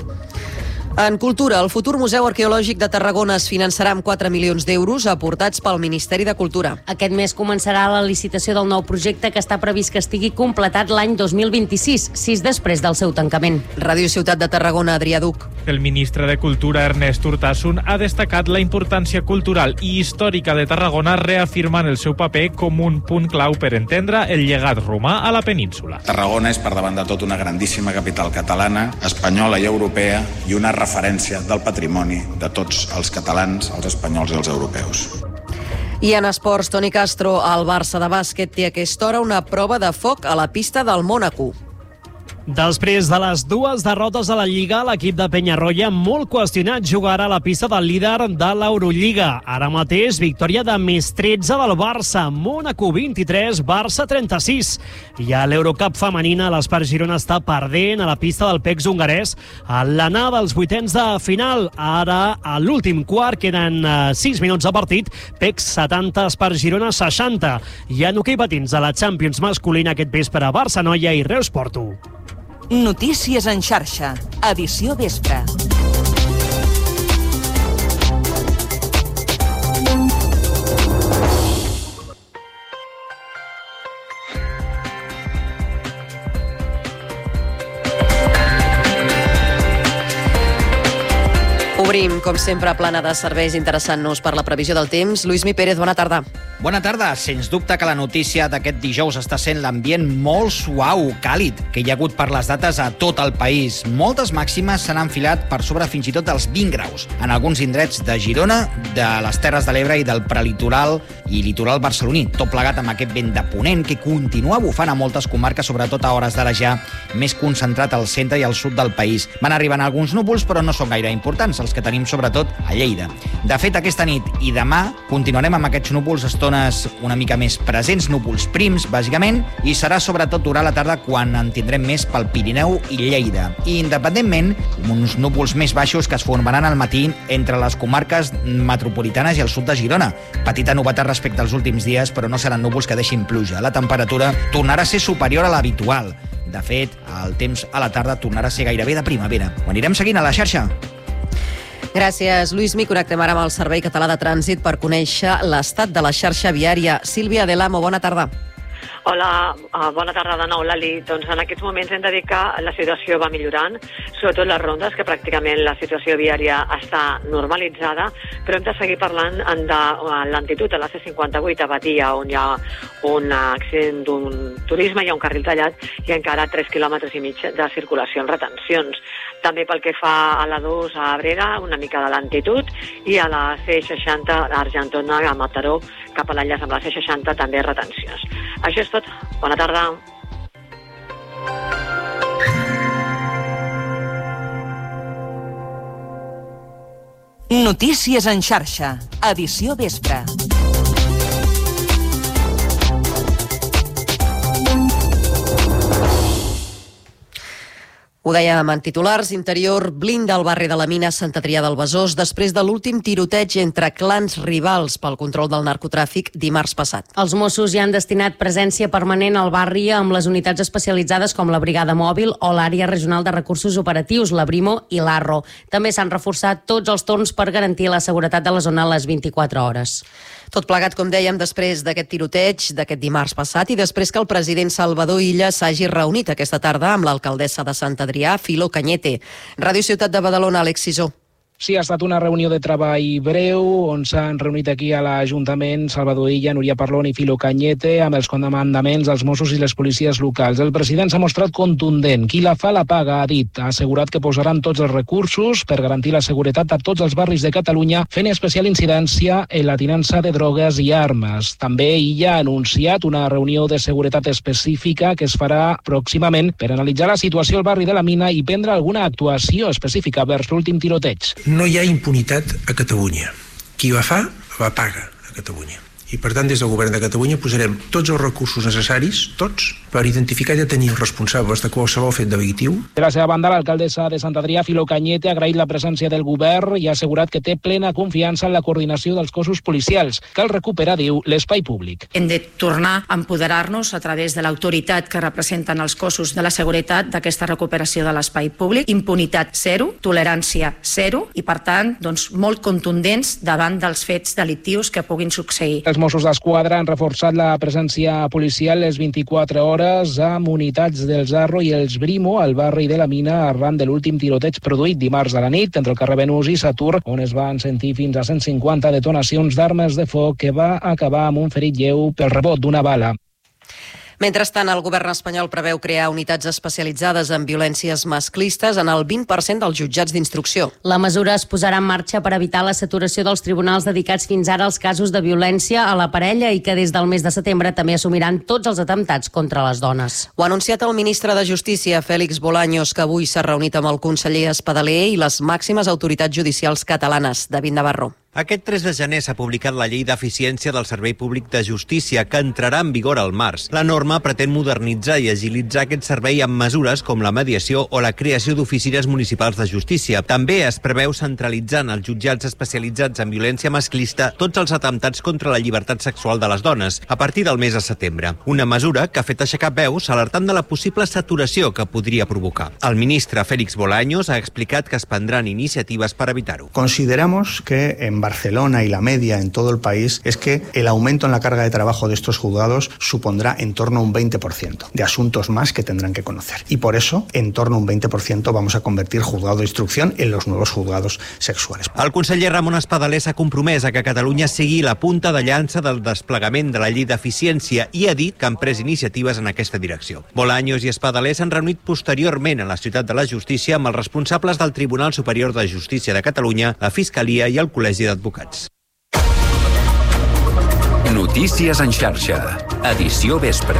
En cultura, el futur Museu Arqueològic de Tarragona es finançarà amb quatre milions d'euros aportats pel Ministeri de Cultura. Aquest mes començarà la licitació del nou projecte que està previst que estigui completat l'any dos mil vint-i-sis, sis després del seu tancament. Ràdio Ciutat de Tarragona, Adrià Duc. El ministre de Cultura, Ernest Urtasun, ha destacat la importància cultural i històrica de Tarragona, reafirmant el seu paper com un punt clau per entendre el llegat romà a la península. Tarragona és, per davant de tot, una grandíssima capital catalana, espanyola i europea i una referència del patrimoni de tots els catalans, els espanyols i els europeus. I en esports, Toni Castro, el Barça de bàsquet té a aquesta hora una prova de foc a la pista del Mònaco. Després de les dues derrotes a la Lliga, l'equip de Penyarroia, molt qüestionat, jugarà a la pista del líder de l'Eurolliga. Ara mateix, victòria de més tretze del Barça. Mònaco vint-i-tres, Barça trenta-sis. I a l'Eurocup femenina, l'Espar Girona està perdent a la pista del P E X hongarès a l'anada dels vuitens de final. Ara, a l'últim quart, queden sis minuts de partit. P E X setanta, Espar Girona seixanta. I en hoquei patins a la Champions masculina aquest vespre, Barça-Noia i Reus-Porto. Notícies en xarxa, edició vespre. Obrim, com sempre, plana de serveis interessant-nos per la previsió del temps. Lluís Mi Pérez, bona tarda. Bona tarda. Sens dubte que la notícia d'aquest dijous està sent l'ambient molt suau, càlid, que hi ha hagut per les dates a tot el país. Moltes màximes s'han enfilat per sobre fins i tot dels vint graus. En alguns indrets de Girona, de les Terres de l'Ebre i del prelitoral i litoral barceloní. Tot plegat amb aquest vent de ponent que continua bufant a moltes comarques, sobretot a hores d'ara ja més concentrat al centre i al sud del país. Van arribant alguns núvols, però no són gaire importants, els que tenim sobretot a Lleida. De fet, aquesta nit i demà continuarem amb aquests núvols estones una mica més presents, núvols prims, bàsicament, i serà sobretot durant la tarda quan en tindrem més pel Pirineu i Lleida. I independentment, uns núvols més baixos que es formaran al matí entre les comarques metropolitanes i el sud de Girona. Petita novetat respecte als últims dies, però no seran núvols que deixin pluja. La temperatura tornarà a ser superior a l'habitual. De fet, el temps a la tarda tornarà a ser gairebé de primavera. Ho anirem seguint a la xarxa. Gràcies, Lluís Mi. Connectem ara amb el Servei Català de Trànsit per conèixer l'estat de la xarxa viària. Sílvia Delamo, bona tarda. Hola, uh, bona tarda de nou, Lali. Doncs en aquests moments hem de dir que la situació va millorant, sobretot les rondes, que pràcticament la situació viària està normalitzada, però hem de seguir parlant de uh, l'antitud de la C cinquanta-vuit a Badia, on hi ha un accident d'un turisme, hi ha un carril tallat i encara tres quilòmetres i mig de circulació en retencions. També pel que fa a la dos a Abrera, una mica de lentitud, i a la C seixanta a Argentona, a Mataró, cap a l'enllaç amb la C seixanta, també retencions. Això és tot. Bona tarda. Notícies en xarxa, edició vespre. Ho dèiem en titulars, interior blinda al barri de la Mina a Sant Adrià del Besòs després de l'últim tiroteig entre clans rivals pel control del narcotràfic dimarts passat. Els Mossos hi han destinat presència permanent al barri amb les unitats especialitzades com la Brigada Mòbil o l'Àrea Regional de Recursos Operatius, la Brimo i l'Arro. També s'han reforçat tots els torns per garantir la seguretat de la zona a les vint-i-quatre hores. Tot plegat, com dèiem, després d'aquest tiroteig d'aquest dimarts passat i després que el president Salvador Illa s'hagi reunit aquesta tarda amb l'alcaldessa de Sant Adrià, Filo Cañete. Ràdio Ciutat de Badalona, Àlex Sisó. Sí, ha estat una reunió de treball breu on s'han reunit aquí a l'Ajuntament Salvador Illa, Núria Parlon i Filo Cañete amb els comandaments dels Mossos i les policies locals. El president s'ha mostrat contundent. Qui la fa la paga, ha dit. Ha assegurat que posaran tots els recursos per garantir la seguretat a tots els barris de Catalunya, fent especial incidència en la tinença de drogues i armes. També Illa ha anunciat una reunió de seguretat específica que es farà pròximament per analitzar la situació al barri de la Mina i prendre alguna actuació específica vers l'últim tiroteig. No hi ha impunitat a Catalunya. Qui la fa, la paga a Catalunya. I, per tant, des del govern de Catalunya posarem tots els recursos necessaris, tots, per identificar i detenir els responsables de qualsevol fet delictiu. De la seva banda, l'alcaldessa de Sant Adrià, Filo Cañete, ha agraït la presència del govern i ha assegurat que té plena confiança en la coordinació dels cossos policials. Cal recuperar, diu, l'espai públic. Hem de tornar a empoderar-nos a través de l'autoritat que representen els cossos de la seguretat d'aquesta recuperació de l'espai públic. Impunitat zero, tolerància zero i, per tant, doncs, molt contundents davant dels fets delictius que puguin succeir. Els Mossos d'Esquadra han reforçat la presència policial les vint-i-quatre hores amb unitats del Arro i els Brimo al barri de la Mina arran de l'últim tiroteig produït dimarts a la nit entre el carrer Venus i Satur, on es van sentir fins a cent cinquanta detonacions d'armes de foc que va acabar amb un ferit lleu pel rebot d'una bala. Mentrestant, el govern espanyol preveu crear unitats especialitzades en violències masclistes en el vint per cent dels jutjats d'instrucció. La mesura es posarà en marxa per evitar la saturació dels tribunals dedicats fins ara als casos de violència a la parella i que des del mes de setembre també assumiran tots els atemptats contra les dones. Ho ha anunciat el ministre de Justícia, Félix Bolaños, que avui s'ha reunit amb el conseller Espadaler i les màximes autoritats judicials catalanes. David Navarro. Aquest tres de gener s'ha publicat la Llei d'Eficiència del Servei Públic de Justícia, que entrarà en vigor al març. La norma pretén modernitzar i agilitzar aquest servei amb mesures com la mediació o la creació d'oficines municipals de justícia. També es preveu centralitzar en els jutjats especialitzats en violència masclista tots els atemptats contra la llibertat sexual de les dones, a partir del mes de setembre. Una mesura que ha fet aixecar veus alertant de la possible saturació que podria provocar. El ministre Félix Bolaños ha explicat que es prendran iniciatives per evitar-ho. Consideramos que en Barcelona y la media en todo el país es que el aumento en la carga de trabajo de estos juzgados supondrá en torno a un veinte por ciento de asuntos más que tendrán que conocer. Y por eso, en torno a un veinte por ciento vamos a convertir juzgado de instrucción en los nuevos juzgados sexuales. El conseller Ramon Espadaler s'ha compromès a que Catalunya sigui la punta de llança del desplegament de la llei d'eficiència i ha dit que han pres iniciatives en aquesta direcció. Bolaños i Espadaler s'han reunit posteriorment a la Ciutat de la Justícia amb els responsables del Tribunal Superior de Justícia de Catalunya, la Fiscalia i el Col·legi d'Advocats. Notícies en xarxa, edició vespre.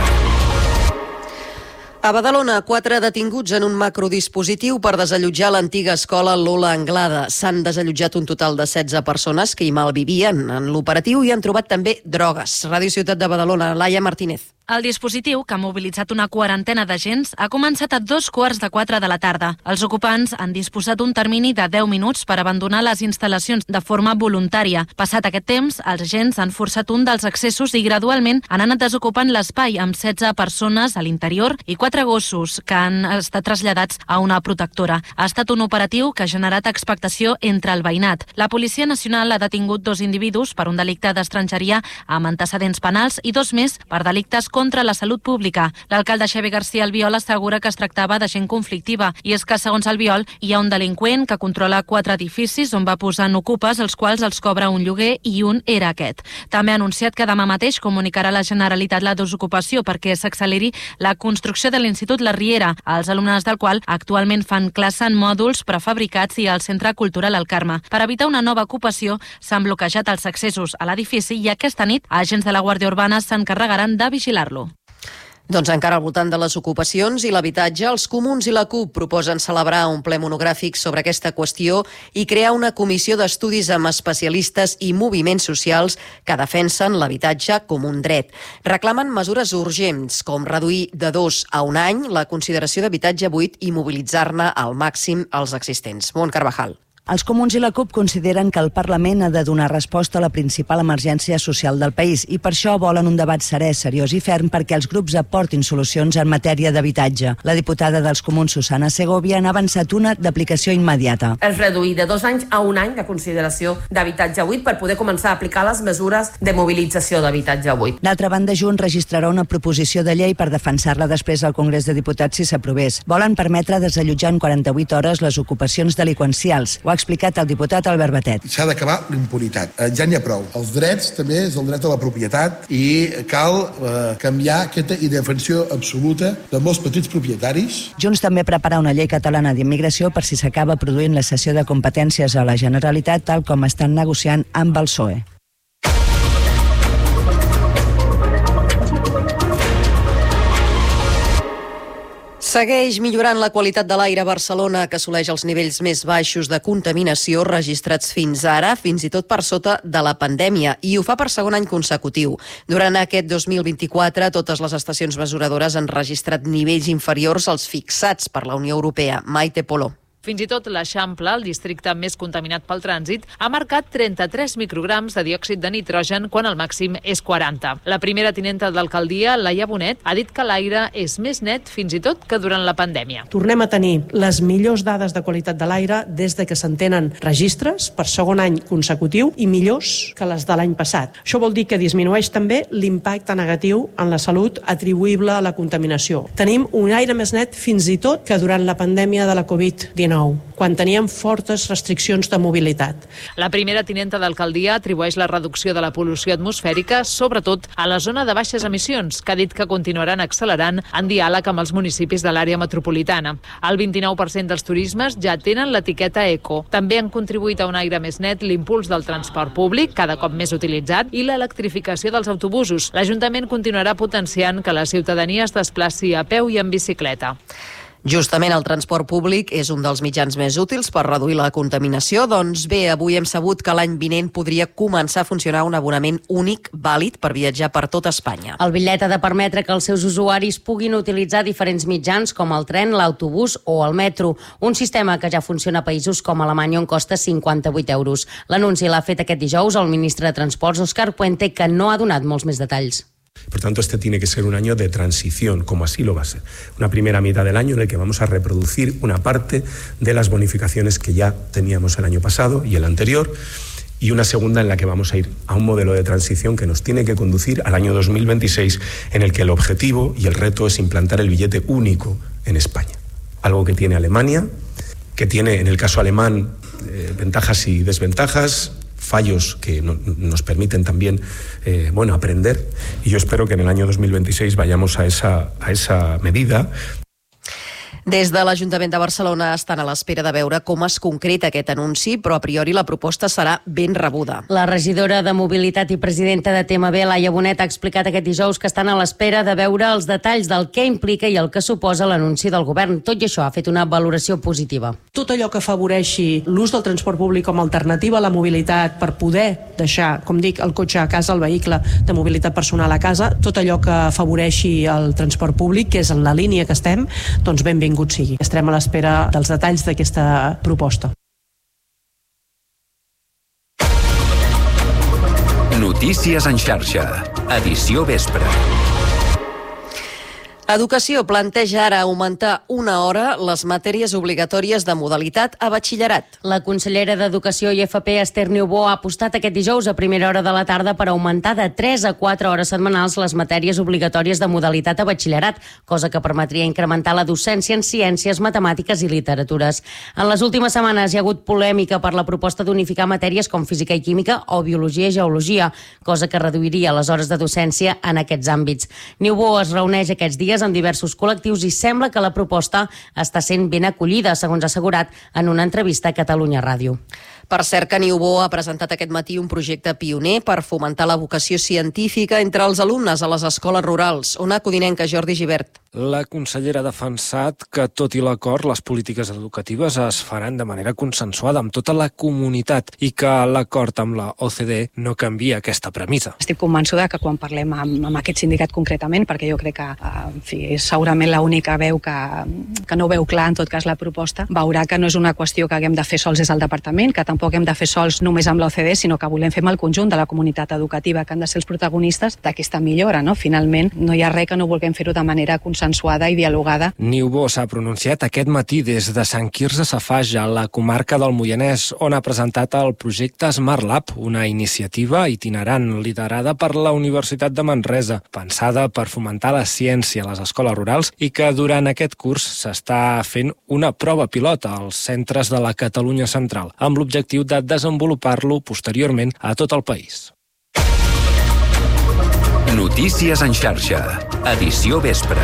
A Badalona, quatre detinguts en un macrodispositiu per desallotjar l'antiga escola Lola Anglada. S'han desallotjat un total de setze persones que hi malvivien. En l'operatiu hi han trobat també drogues. Ràdio Ciutat de Badalona, Laia Martínez. El dispositiu, que ha mobilitzat una quarantena d'agents, ha començat a dos quarts de quatre de la tarda. Els ocupants han disposat un termini de deu minuts per abandonar les instal·lacions de forma voluntària. Passat aquest temps, els agents han forçat un dels accessos i gradualment han anat desocupant l'espai amb setze persones a l'interior i quatre gossos que han estat traslladats a una protectora. Ha estat un operatiu que ha generat expectació entre el veïnat. La Policia Nacional ha detingut dos individus per un delicte d'estrangeria amb antecedents penals i dos més per delictes contra la salut pública. L'alcalde Xavier García Albiol assegura que es tractava de gent conflictiva i és que, segons Albiol, hi ha un delinqüent que controla quatre edificis on va posar en ocupes els quals els cobra un lloguer i un era aquest. També ha anunciat que demà mateix comunicarà a la Generalitat la desocupació perquè s'acceleri la construcció de l'Institut La Riera, els alumnes del qual actualment fan classe en mòduls prefabricats i al Centre Cultural El Carme. Per evitar una nova ocupació, s'han bloquejat els accessos a l'edifici i aquesta nit agents de la Guàrdia Urbana s'encarregaran de vigilar-lo. Doncs encara al voltant de les ocupacions i l'habitatge, els Comuns i la CUP proposen celebrar un ple monogràfic sobre aquesta qüestió i crear una comissió d'estudis amb especialistes i moviments socials que defensen l'habitatge com un dret. Reclamen mesures urgents, com reduir de dos a un any la consideració d'habitatge buit i mobilitzar-ne al màxim els existents. Mont Carvajal. Els Comuns i la CUP consideren que el Parlament ha de donar resposta a la principal emergència social del país i per això volen un debat serè, seriós i ferm perquè els grups aportin solucions en matèria d'habitatge. La diputada dels Comuns, Susana Segovia, n'ha avançat una d'aplicació immediata. És reduir de dos anys a un any la consideració d'habitatge buit per poder començar a aplicar les mesures de mobilització d'habitatge buit. D'altra banda, Junts registrarà una proposició de llei per defensar-la després al Congrés de Diputats si s'aprovés. Volen permetre desallotjar en quaranta-vuit hores les ocupacions delinqüencials. Ho ha explicat el diputat Albert Batet. S'ha d'acabar l'impunitat. Eh, ja n'hi ha prou. Els drets també és el dret a la propietat i cal eh, canviar aquesta indefensió absoluta de molts petits propietaris. Junts també prepara una llei catalana d'immigració per si s'acaba produint la cessió de competències a la Generalitat, tal com estan negociant amb el P S O E. Segueix millorant la qualitat de l'aire a Barcelona, que assoleix els nivells més baixos de contaminació registrats fins ara, fins i tot per sota de la pandèmia, i ho fa per segon any consecutiu. Durant aquest dos mil vint-i-quatre, totes les estacions mesuradores han registrat nivells inferiors als fixats per la Unió Europea. Maite Polo. Fins i tot l'Eixample, el districte més contaminat pel trànsit, ha marcat trenta-tres micrograms de diòxid de nitrogen quan el màxim és quaranta. La primera tinenta d'alcaldia, Laia Bonet, ha dit que l'aire és més net fins i tot que durant la pandèmia. Tornem a tenir les millors dades de qualitat de l'aire des de que s'entenen registres per segon any consecutiu i millors que les de l'any passat. Això vol dir que disminueix també l'impacte negatiu en la salut atribuïble a la contaminació. Tenim un aire més net fins i tot que durant la pandèmia de la covid dinou. Quan teníem fortes restriccions de mobilitat. La primera tinenta d'alcaldia atribueix la reducció de la pol·lució atmosfèrica sobretot a la zona de baixes emissions, que ha dit que continuaran accelerant en diàleg amb els municipis de l'àrea metropolitana. El vint-i-nou per cent dels turismes ja tenen l'etiqueta eco. També han contribuït a un aire més net l'impuls del transport públic, cada cop més utilitzat, i l'electrificació dels autobusos. L'Ajuntament continuarà potenciant que la ciutadania es desplaci a peu i en bicicleta. Justament el transport públic és un dels mitjans més útils per reduir la contaminació. Doncs bé, avui hem sabut que l'any vinent podria començar a funcionar un abonament únic vàlid per viatjar per tot Espanya. El bitllet ha de permetre que els seus usuaris puguin utilitzar diferents mitjans com el tren, l'autobús o el metro. Un sistema que ja funciona a països com Alemanya on costa cinquanta-vuit euros. L'anunci l'ha fet aquest dijous el ministre de Transports, Óscar Puente, que no ha donat molts més detalls. Por tanto, este tiene que ser un año de transición, como así lo va a ser. Una primera mitad del año en el que vamos a reproducir una parte de las bonificaciones que ya teníamos el año pasado y el anterior, y una segunda en la que vamos a ir a un modelo de transición que nos tiene que conducir al año dos mil veintiséis, en el que el objetivo y el reto es implantar el billete único en España. Algo que tiene Alemania, que tiene en el caso alemán eh, ventajas y desventajas, fallos que no, nos permiten también eh, bueno, aprender, y yo espero que en el año dos mil veintiséis vayamos a esa, a esa medida. Des de l'Ajuntament de Barcelona estan a l'espera de veure com es concreta aquest anunci, però a priori la proposta serà ben rebuda. La regidora de Mobilitat i presidenta de T M B, Laia Bonet, ha explicat aquest dijous que estan a l'espera de veure els detalls del què implica i el que suposa l'anunci del govern. Tot i això ha fet una valoració positiva. Tot allò que afavoreixi l'ús del transport públic com a alternativa a la mobilitat per poder deixar, com dic, el cotxe a casa, el vehicle de mobilitat personal a casa, tot allò que afavoreixi el transport públic, que és en la línia que estem, doncs benvingut sigui. Estarem a l'espera dels detalls d'aquesta proposta. Notícies en xarxa. Edició vespre. Educació planteja ara augmentar una hora les matèries obligatòries de modalitat a batxillerat. La consellera d'Educació i F P, Esther Niubó, ha apostat aquest dijous a primera hora de la tarda per augmentar de tres a quatre hores setmanals les matèries obligatòries de modalitat a batxillerat, cosa que permetria incrementar la docència en ciències, matemàtiques i literatures. En les últimes setmanes hi ha hagut polèmica per la proposta d'unificar matèries com física i química o biologia i geologia, cosa que reduiria les hores de docència en aquests àmbits. Niubó es reuneix aquests dies amb diversos col·lectius i sembla que la proposta està sent ben acollida, segons ha assegurat en una entrevista a Catalunya Ràdio. Per cert, que Niubó ha presentat aquest matí un projecte pioner per fomentar la vocació científica entre els alumnes a les escoles rurals. Ona Codinenca, Jordi Gibert. La consellera ha defensat que, tot i l'acord, les polítiques educatives es faran de manera consensuada amb tota la comunitat i que l'acord amb la O C D E no canvia aquesta premissa. Estic convençuda que quan parlem amb, amb aquest sindicat concretament, perquè jo crec que en fi, és segurament l'única veu que, que no veu clar en tot cas la proposta, veurà que no és una qüestió que haguem de fer sols des del departament, que tampoc hem de fer sols només amb la O C D E, sinó que volem fer amb el conjunt de la comunitat educativa, que han de ser els protagonistes d'aquesta millora. No? Finalment, no hi ha res que no vulguem fer-ho de manera consensuada i dialogada. Niubó s'ha pronunciat aquest matí des de Sant Quirze Safaja, a la comarca del Moianès, on ha presentat el projecte Smart Lab, una iniciativa itinerant liderada per la Universitat de Manresa, pensada per fomentar la ciència a les escoles rurals i que durant aquest curs s'està fent una prova pilot als centres de la Catalunya Central, amb l'objectiu de desenvolupar-lo posteriorment a tot el país. Notícies en xarxa, edició vespre.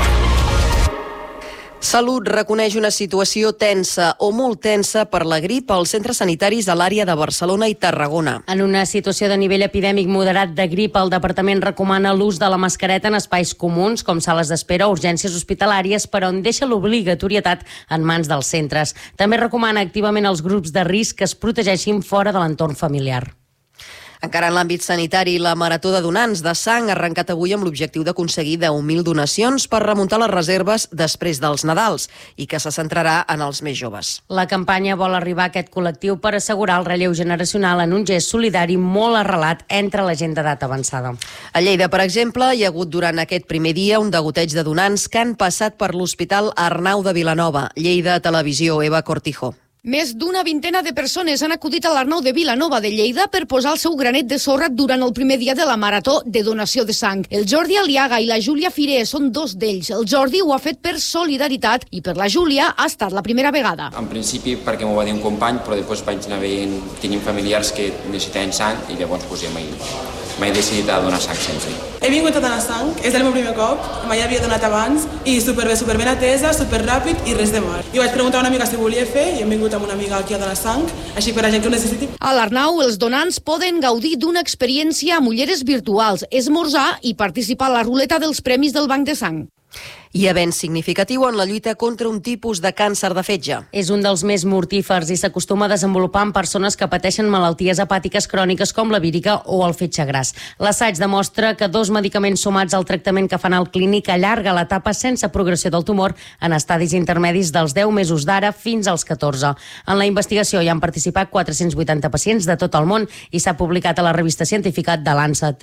Salut reconeix una situació tensa o molt tensa per la grip als centres sanitaris a l'àrea de Barcelona i Tarragona. En una situació de nivell epidèmic moderat de grip, el departament recomana l'ús de la mascareta en espais comuns, com sales d'espera o urgències hospitalàries, però en deixa l'obligatorietat en mans dels centres. També recomana activament als grups de risc que es protegeixin fora de l'entorn familiar. Encara en l'àmbit sanitari, la Marató de Donants de Sang ha arrencat avui amb l'objectiu d'aconseguir deu mil donacions per remuntar les reserves després dels Nadals i que se centrarà en els més joves. La campanya vol arribar a aquest col·lectiu per assegurar el relleu generacional en un gest solidari molt arrelat entre la gent d'edat avançada. A Lleida, per exemple, hi ha hagut durant aquest primer dia un degoteig de donants que han passat per l'Hospital Arnau de Vilanova. Lleida Televisió, Eva Cortijo. Més d'una vintena de persones han acudit a l'Arnau de Vilanova de Lleida per posar el seu granet de sorra durant el primer dia de la Marató de donació de sang. El Jordi Aliaga i la Júlia Firé són dos d'ells. El Jordi ho ha fet per solidaritat i per la Júlia ha estat la primera vegada. En principi perquè m'ho va dir un company, però després vaig anar veient, tenim familiars que necessitaven sang i llavors pues, ja m'he decidit a donar sang sempre. He vingut a donar sang, és el meu primer cop, mai havia donat abans i superbé, superben atesa, superràpid i res de mal. I vaig preguntar a una amiga si volia fer i hem vingut amb una amiga aquí a donar sang, així per a gent que ho necessiti. A l'Arnau, els donants poden gaudir d'una experiència amb ulleres virtuals, esmorzar i participar a la ruleta dels premis del Banc de Sang. I avenç significatiu en la lluita contra un tipus de càncer de fetge. És un dels més mortífers i s'acostuma a desenvolupar en persones que pateixen malalties hepàtiques cròniques com la vírica o el fetge gras. L'assaig demostra que dos medicaments sumats al tractament que fan al clínic allarga l'etapa sense progressió del tumor en estadis intermedis dels deu mesos d'ara fins als catorze. En la investigació hi han participat quatre-cents vuitanta pacients de tot el món i s'ha publicat a la revista científica The Lancet.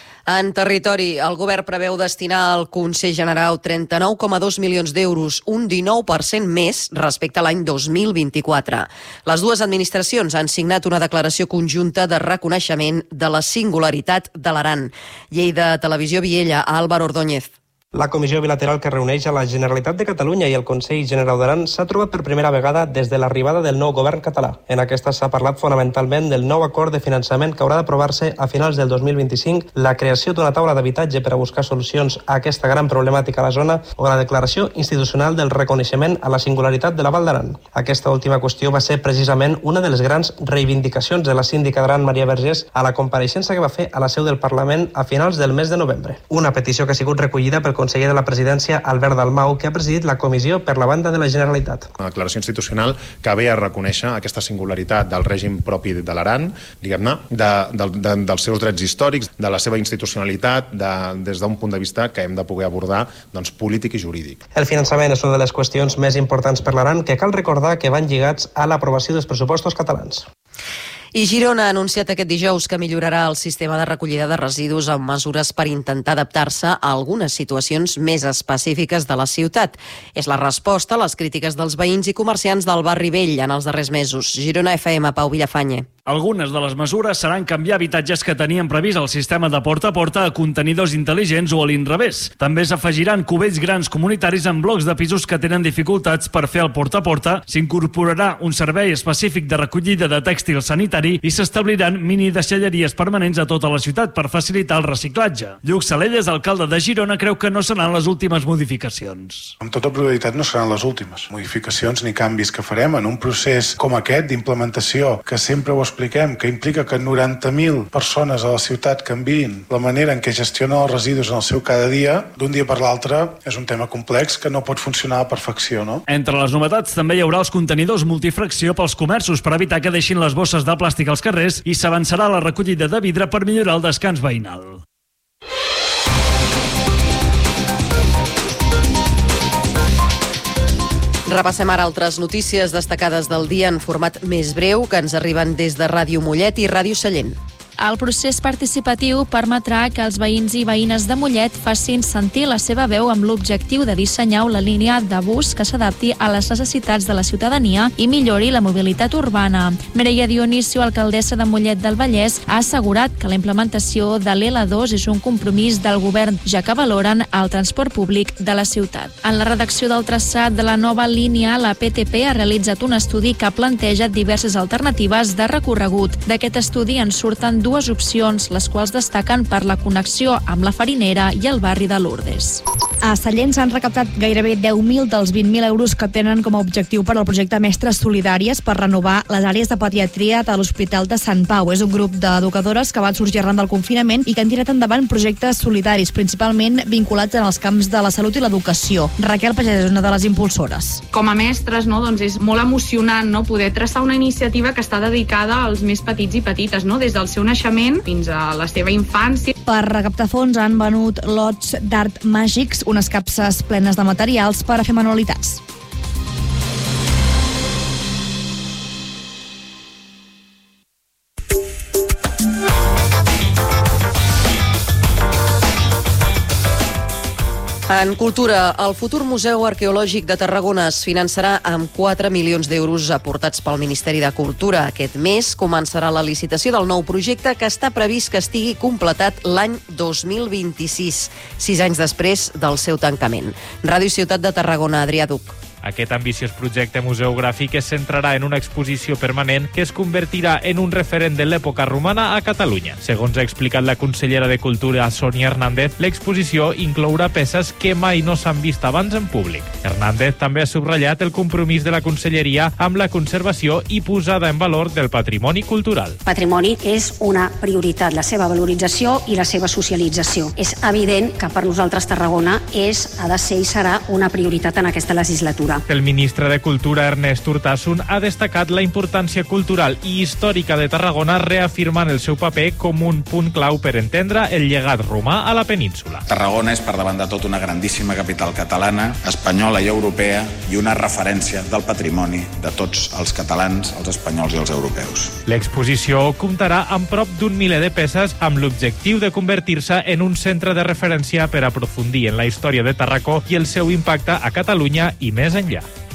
En territori, el govern preveu destinar al Consell General trenta-nou coma dos milions d'euros, un dinou per cent més respecte a l'any dos mil vint-i-quatre. Les dues administracions han signat una declaració conjunta de reconeixement de la singularitat de l'Aran. Lleida Televisió, Viella, Álvaro Ordóñez. La comissió bilateral que reuneix a la Generalitat de Catalunya i el Consell General d'Aran s'ha trobat per primera vegada des de l'arribada del nou govern català. En aquesta s'ha parlat fonamentalment del nou acord de finançament que haurà d'aprovar-se a finals del dos mil vint-i-cinc, la creació d'una taula d'habitatge per a buscar solucions a aquesta gran problemàtica a la zona o la declaració institucional del reconeixement a la singularitat de la Val d'Aran. Aquesta última qüestió va ser precisament una de les grans reivindicacions de la síndica d'Aran, Maria Vergés, a la compareixença que va fer a la seu del Parlament a finals del mes de novembre. Una petició que ha sigut recollida pel conseller de la presidència, Albert Dalmau, que ha presidit la comissió per la banda de la Generalitat. Una declaració institucional que ve a reconèixer aquesta singularitat del règim propi de l'Aran, diguem-ne, de, de, de, dels seus drets històrics, de la seva institucionalitat, de, des d'un punt de vista que hem de poder abordar doncs, polític i jurídic. El finançament és una de les qüestions més importants per l'Aran, que cal recordar que van lligats a l'aprovació dels pressupostos catalans. I Girona ha anunciat aquest dijous que millorarà el sistema de recollida de residus amb mesures per intentar adaptar-se a algunes situacions més específiques de la ciutat. És la resposta a les crítiques dels veïns i comerciants del barri vell en els darrers mesos. Girona F M, Pau Villafañe. Algunes de les mesures seran canviar habitatges que tenien previst el sistema de porta a porta a contenidors intel·ligents o a l'inrevés. També s'afegiran cubells grans comunitaris en blocs de pisos que tenen dificultats per fer el porta a porta, s'incorporarà un servei específic de recollida de tèxtil sanitari i s'establiran mini deixalleries permanents a tota la ciutat per facilitar el reciclatge. Lluc Salelles, alcalde de Girona, creu que no seran les últimes modificacions. Amb tota probabilitat no seran les últimes modificacions ni canvis que farem en un procés com aquest d'implementació, que sempre ho expliquem, que implica que noranta mil persones a la ciutat canviïn la manera en què gestionen els residus en el seu cada dia, d'un dia per l'altre és un tema complex que no pot funcionar a la perfecció, no? Entre les novetats també hi haurà els contenidors multifracció pels comerços per evitar que deixin les bosses de plàstic als carrers i s'avançarà la recollida de vidre per millorar el descans veïnal. Repassem ara altres notícies destacades del dia en format més breu que ens arriben des de Ràdio Mollet i Ràdio Sallent. El procés participatiu permetrà que els veïns i veïnes de Mollet facin sentir la seva veu amb l'objectiu de dissenyar una línia de bus que s'adapti a les necessitats de la ciutadania i millori la mobilitat urbana. Mireia Dionisio, alcaldessa de Mollet del Vallès, ha assegurat que la implementació de l'L dos és un compromís del govern, ja que valoren el transport públic de la ciutat. En la redacció del traçat de la nova línia, la P T P ha realitzat un estudi que planteja diverses alternatives de recorregut. D'aquest estudi en surten dues dues opcions, les quals destaquen per la connexió amb la Farinera i el barri de Lourdes. A Sallent s'han recaptat gairebé deu mil dels vint mil euros que tenen com a objectiu per al projecte Mestres Solidàries per renovar les àrees de pediatria de l'Hospital de Sant Pau. És un grup d'educadores que van sorgir arran del confinament i que han tirat endavant projectes solidaris, principalment vinculats en els camps de la salut i l'educació. Raquel Pagès és una de les impulsores. Com a mestres, no, doncs és molt emocionant, no, poder traçar una iniciativa que està dedicada als més petits i petites, no, des del seu naixement fins a la seva infància. Per recaptar fons han venut lots d'art màgics, unes capses plenes de materials per a fer manualitats. En cultura, el futur Museu Arqueològic de Tarragona es finançarà amb quatre milions d'euros aportats pel Ministeri de Cultura. Aquest mes començarà la licitació del nou projecte que està previst que estigui completat l'any dos mil vint-i-sis, sis anys després del seu tancament. Ràdio Ciutat de Tarragona, Adrià Duc. Aquest ambiciós projecte museogràfic es centrarà en una exposició permanent que es convertirà en un referent de l'època romana a Catalunya. Segons ha explicat la consellera de Cultura, Sònia Hernández, l'exposició inclourà peces que mai no s'han vist abans en públic. Hernández també ha subratllat el compromís de la conselleria amb la conservació i posada en valor del patrimoni cultural. Patrimoni és una prioritat, la seva valorització i la seva socialització. És evident que per nosaltres Tarragona és, ha de ser i serà una prioritat en aquesta legislatura. El ministre de Cultura, Ernest Urtasun, ha destacat la importància cultural i històrica de Tarragona, reafirmant el seu paper com un punt clau per entendre el llegat romà a la península. Tarragona és per davant de tot una grandíssima capital catalana, espanyola i europea i una referència del patrimoni de tots els catalans, els espanyols i els europeus. L'exposició comptarà amb prop d'un miler de peces amb l'objectiu de convertir-se en un centre de referència per aprofundir en la història de Tarracó i el seu impacte a Catalunya i més enllà.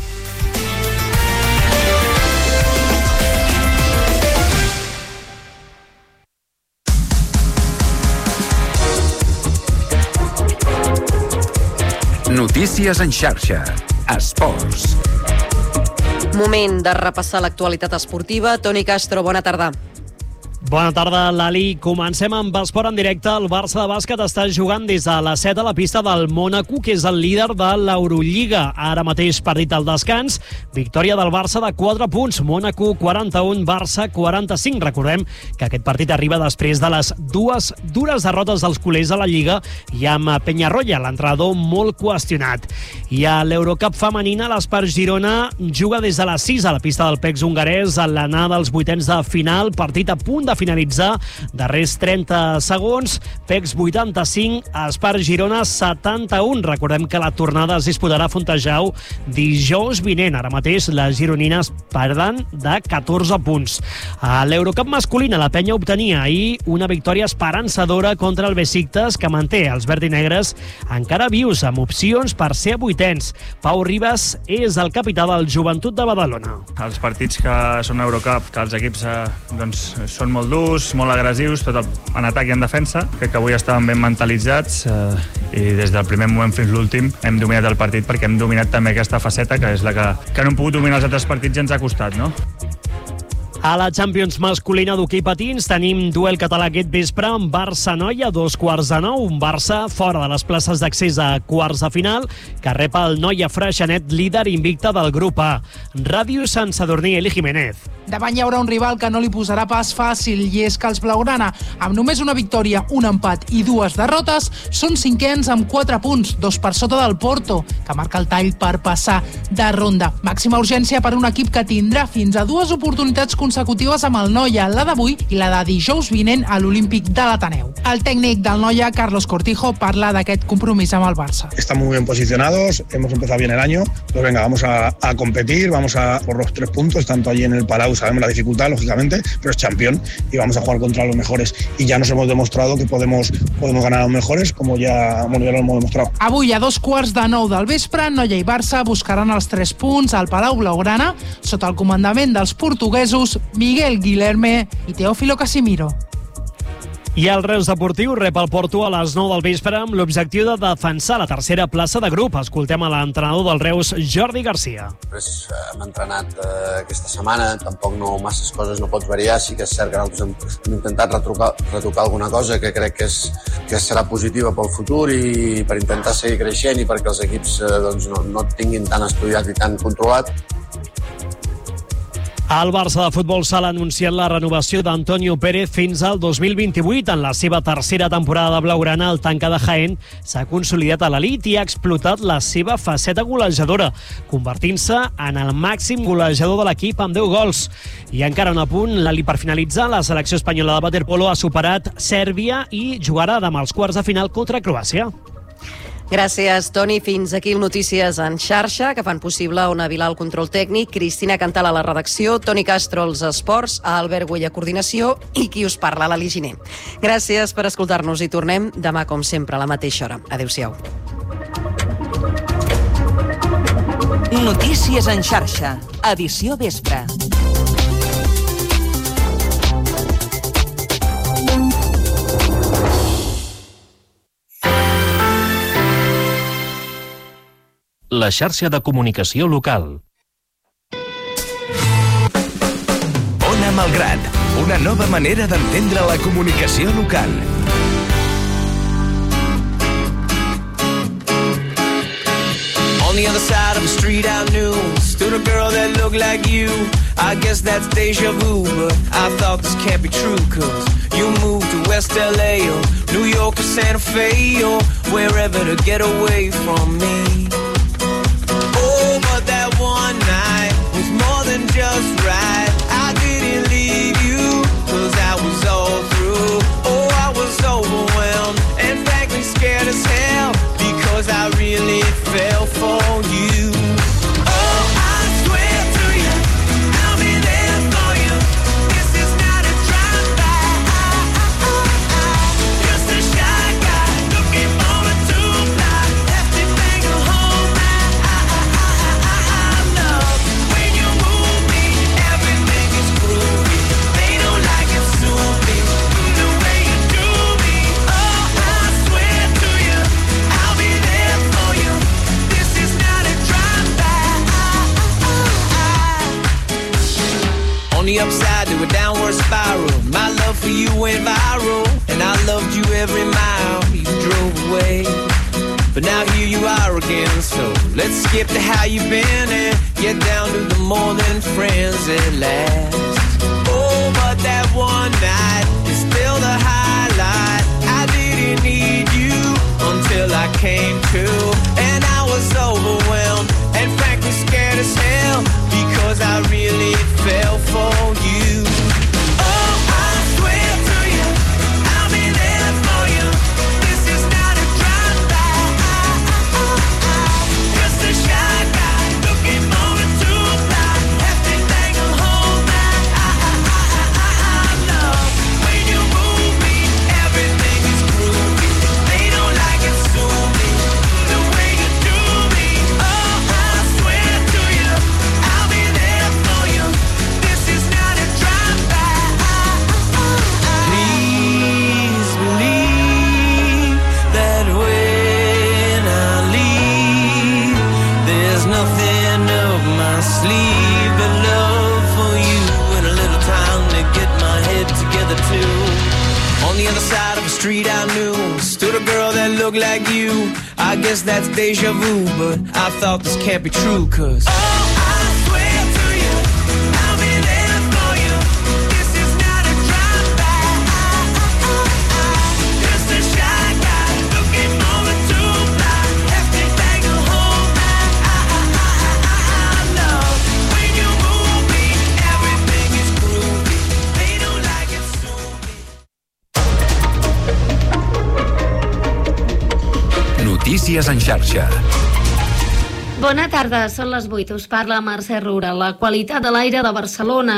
Notícies en xarxa. Esports. Moment de repassar l'actualitat esportiva. Toni Castro, bona tarda. Bona tarda, Lali. Comencem amb esport en directe. El Barça de bàsquet està jugant des de les set a la pista del Mónaco, que és el líder de l'Eurolliga. Ara mateix partit al descans. Victòria del Barça de quatre punts. Mónaco quaranta-un, Barça quaranta-cinc. Recordem que aquest partit arriba després de les dues dures derrotes dels culers a la Lliga i amb Peñarroya, l'entrenador molt qüestionat. I a l'Eurocup femenina, l'Espart Girona juga des de les sis a la pista del P E X hongarès a l'anada dels vuitens de final. Partit a punt de a finalitzar. Darrers trenta segons, P E X vuitanta-cinc, Espar Girona setanta-un. Recordem que la tornada es disputarà a Fontejau dijous vinent. Ara mateix les gironines perden de catorze punts. A l'Eurocup masculina, la Penya obtenia ahir una victòria esperançadora contra el Besiktas, que manté els verd i negres encara vius, amb opcions per ser a vuitens. Pau Ribas és el capità del Joventut de Badalona. Els partits que són Eurocup, que els equips eh, doncs, són molt durs, molt agressius, tot el, en atac i en defensa. Crec que avui estaven ben mentalitzats eh, i des del primer moment fins l'últim hem dominat el partit, perquè hem dominat també aquesta faceta, que és la que, que no hem pogut dominar els altres partits i ens ha costat, no? A la Champions masculina d'hoquei patins tenim duel català aquest vespre amb Barça-Noia, dos quarts de nou. Un Barça fora de les places d'accés a quarts de final, que rep el Noia Freixenet, líder invicte del grup A. Ràdio Sant Sadurní, Eli Jiménez. Davant hi haurà un rival que no li posarà pas fàcil, i és que els blaugrana, amb només una victòria, un empat i dues derrotes, són cinquens amb quatre punts, dos per sota del Porto, que marca el tall per passar de ronda. Màxima urgència per un equip que tindrà fins a dues oportunitats consecutives amb el Noia, la d'avui i la de dijous vinent a l'Olímpic de l'Ateneu. El tècnic del Noia, Carlos Cortijo, parla d'aquest compromís amb el Barça. Estamos muy bien posicionados, hemos empezado bien el año, pues venga, vamos a, a competir, vamos a por los tres puntos, tanto allí en el Palau sabemos la dificultad, lógicamente, pero es campeón y vamos a jugar contra los mejores. Y ya nos hemos demostrado que podemos, podemos ganar a los mejores, como ya, bueno, ya lo hemos demostrado. Avui, a dos quarts de nou del vespre, Noia i Barça buscaran els tres punts al Palau Blaugrana, sota el comandament dels portuguesos Miguel Guilherme i Teófilo Casimiro. I el Reus Deportiu rep el Porto a les nou del vespre amb l'objectiu de defensar la tercera plaça de grup. Escoltem a l'entrenador del Reus, Jordi Garcia. Pues, hem entrenat eh, aquesta setmana, tampoc no masses coses no pots variar. Sí que és cert que nosaltres hem, hem intentat retrucar, retocar alguna cosa que crec que, és, que serà positiva pel futur i per intentar seguir creixent i perquè els equips eh, doncs, no, no tinguin tan estudiat i tan controlat. El Barça de futbol sala ha anunciat la renovació d'Antonio Pérez fins al dos mil vint-i-vuit. En la seva tercera temporada de blaugrana, el tanca de Jaén s'ha consolidat a l'elit i ha explotat la seva faceta golejadora, convertint-se en el màxim golejador de l'equip amb deu gols. I encara un apunt, l'Ali, per finalitzar, la selecció espanyola de waterpolo ha superat Sèrbia i jugarà demà als quarts de final contra Croàcia. Gràcies, Toni. Fins aquí el Notícies en xarxa, que fan possible Ona Vilà al control tècnic, Cristina Cantal a la redacció, Toni Castro als esports, a Albert Güell a coordinació i qui us parla, l'Ali Giner. Gràcies per escoltar-nos i tornem demà, com sempre, a la mateixa hora. Adéu-siau. Notícies en xarxa, edició vespre. La xarxa de comunicació local. Ona Malgrat, una nova manera d'entendre la comunicació local. On the other side of the street I knew stood a girl that looked like you. I guess that's deja vu, but I thought this can't be true, cause you moved to West L A or New York or Santa Fe or wherever to get away from me. One night was more than just right. I didn't leave you, cause I was all through. Oh, I was overwhelmed and frankly scared as hell, because I really fell for you. Oh, I swear to you, I'll be there for you. This is not a drive-by. Just a shy guy looking for a two-fly. Left it hanging home. On the upside to a downward spiral, my love for you went viral, and I loved you every mile you drove away. But now here you are again, so let's skip to how you've been and get down to the more than friends at last. Oh, but that one night is still the highlight. I didn't need you until I came to, and I was overwhelmed and frankly scared as hell, because I really fell for you. Oh, I swear street I knew stood a girl that looked like you. I guess that's deja vu, but I thought this can't be true, cause Notícies en xarxa. Bona tarda, són les vuit. Us parla Mercè Rura. La qualitat de l'aire de Barcelona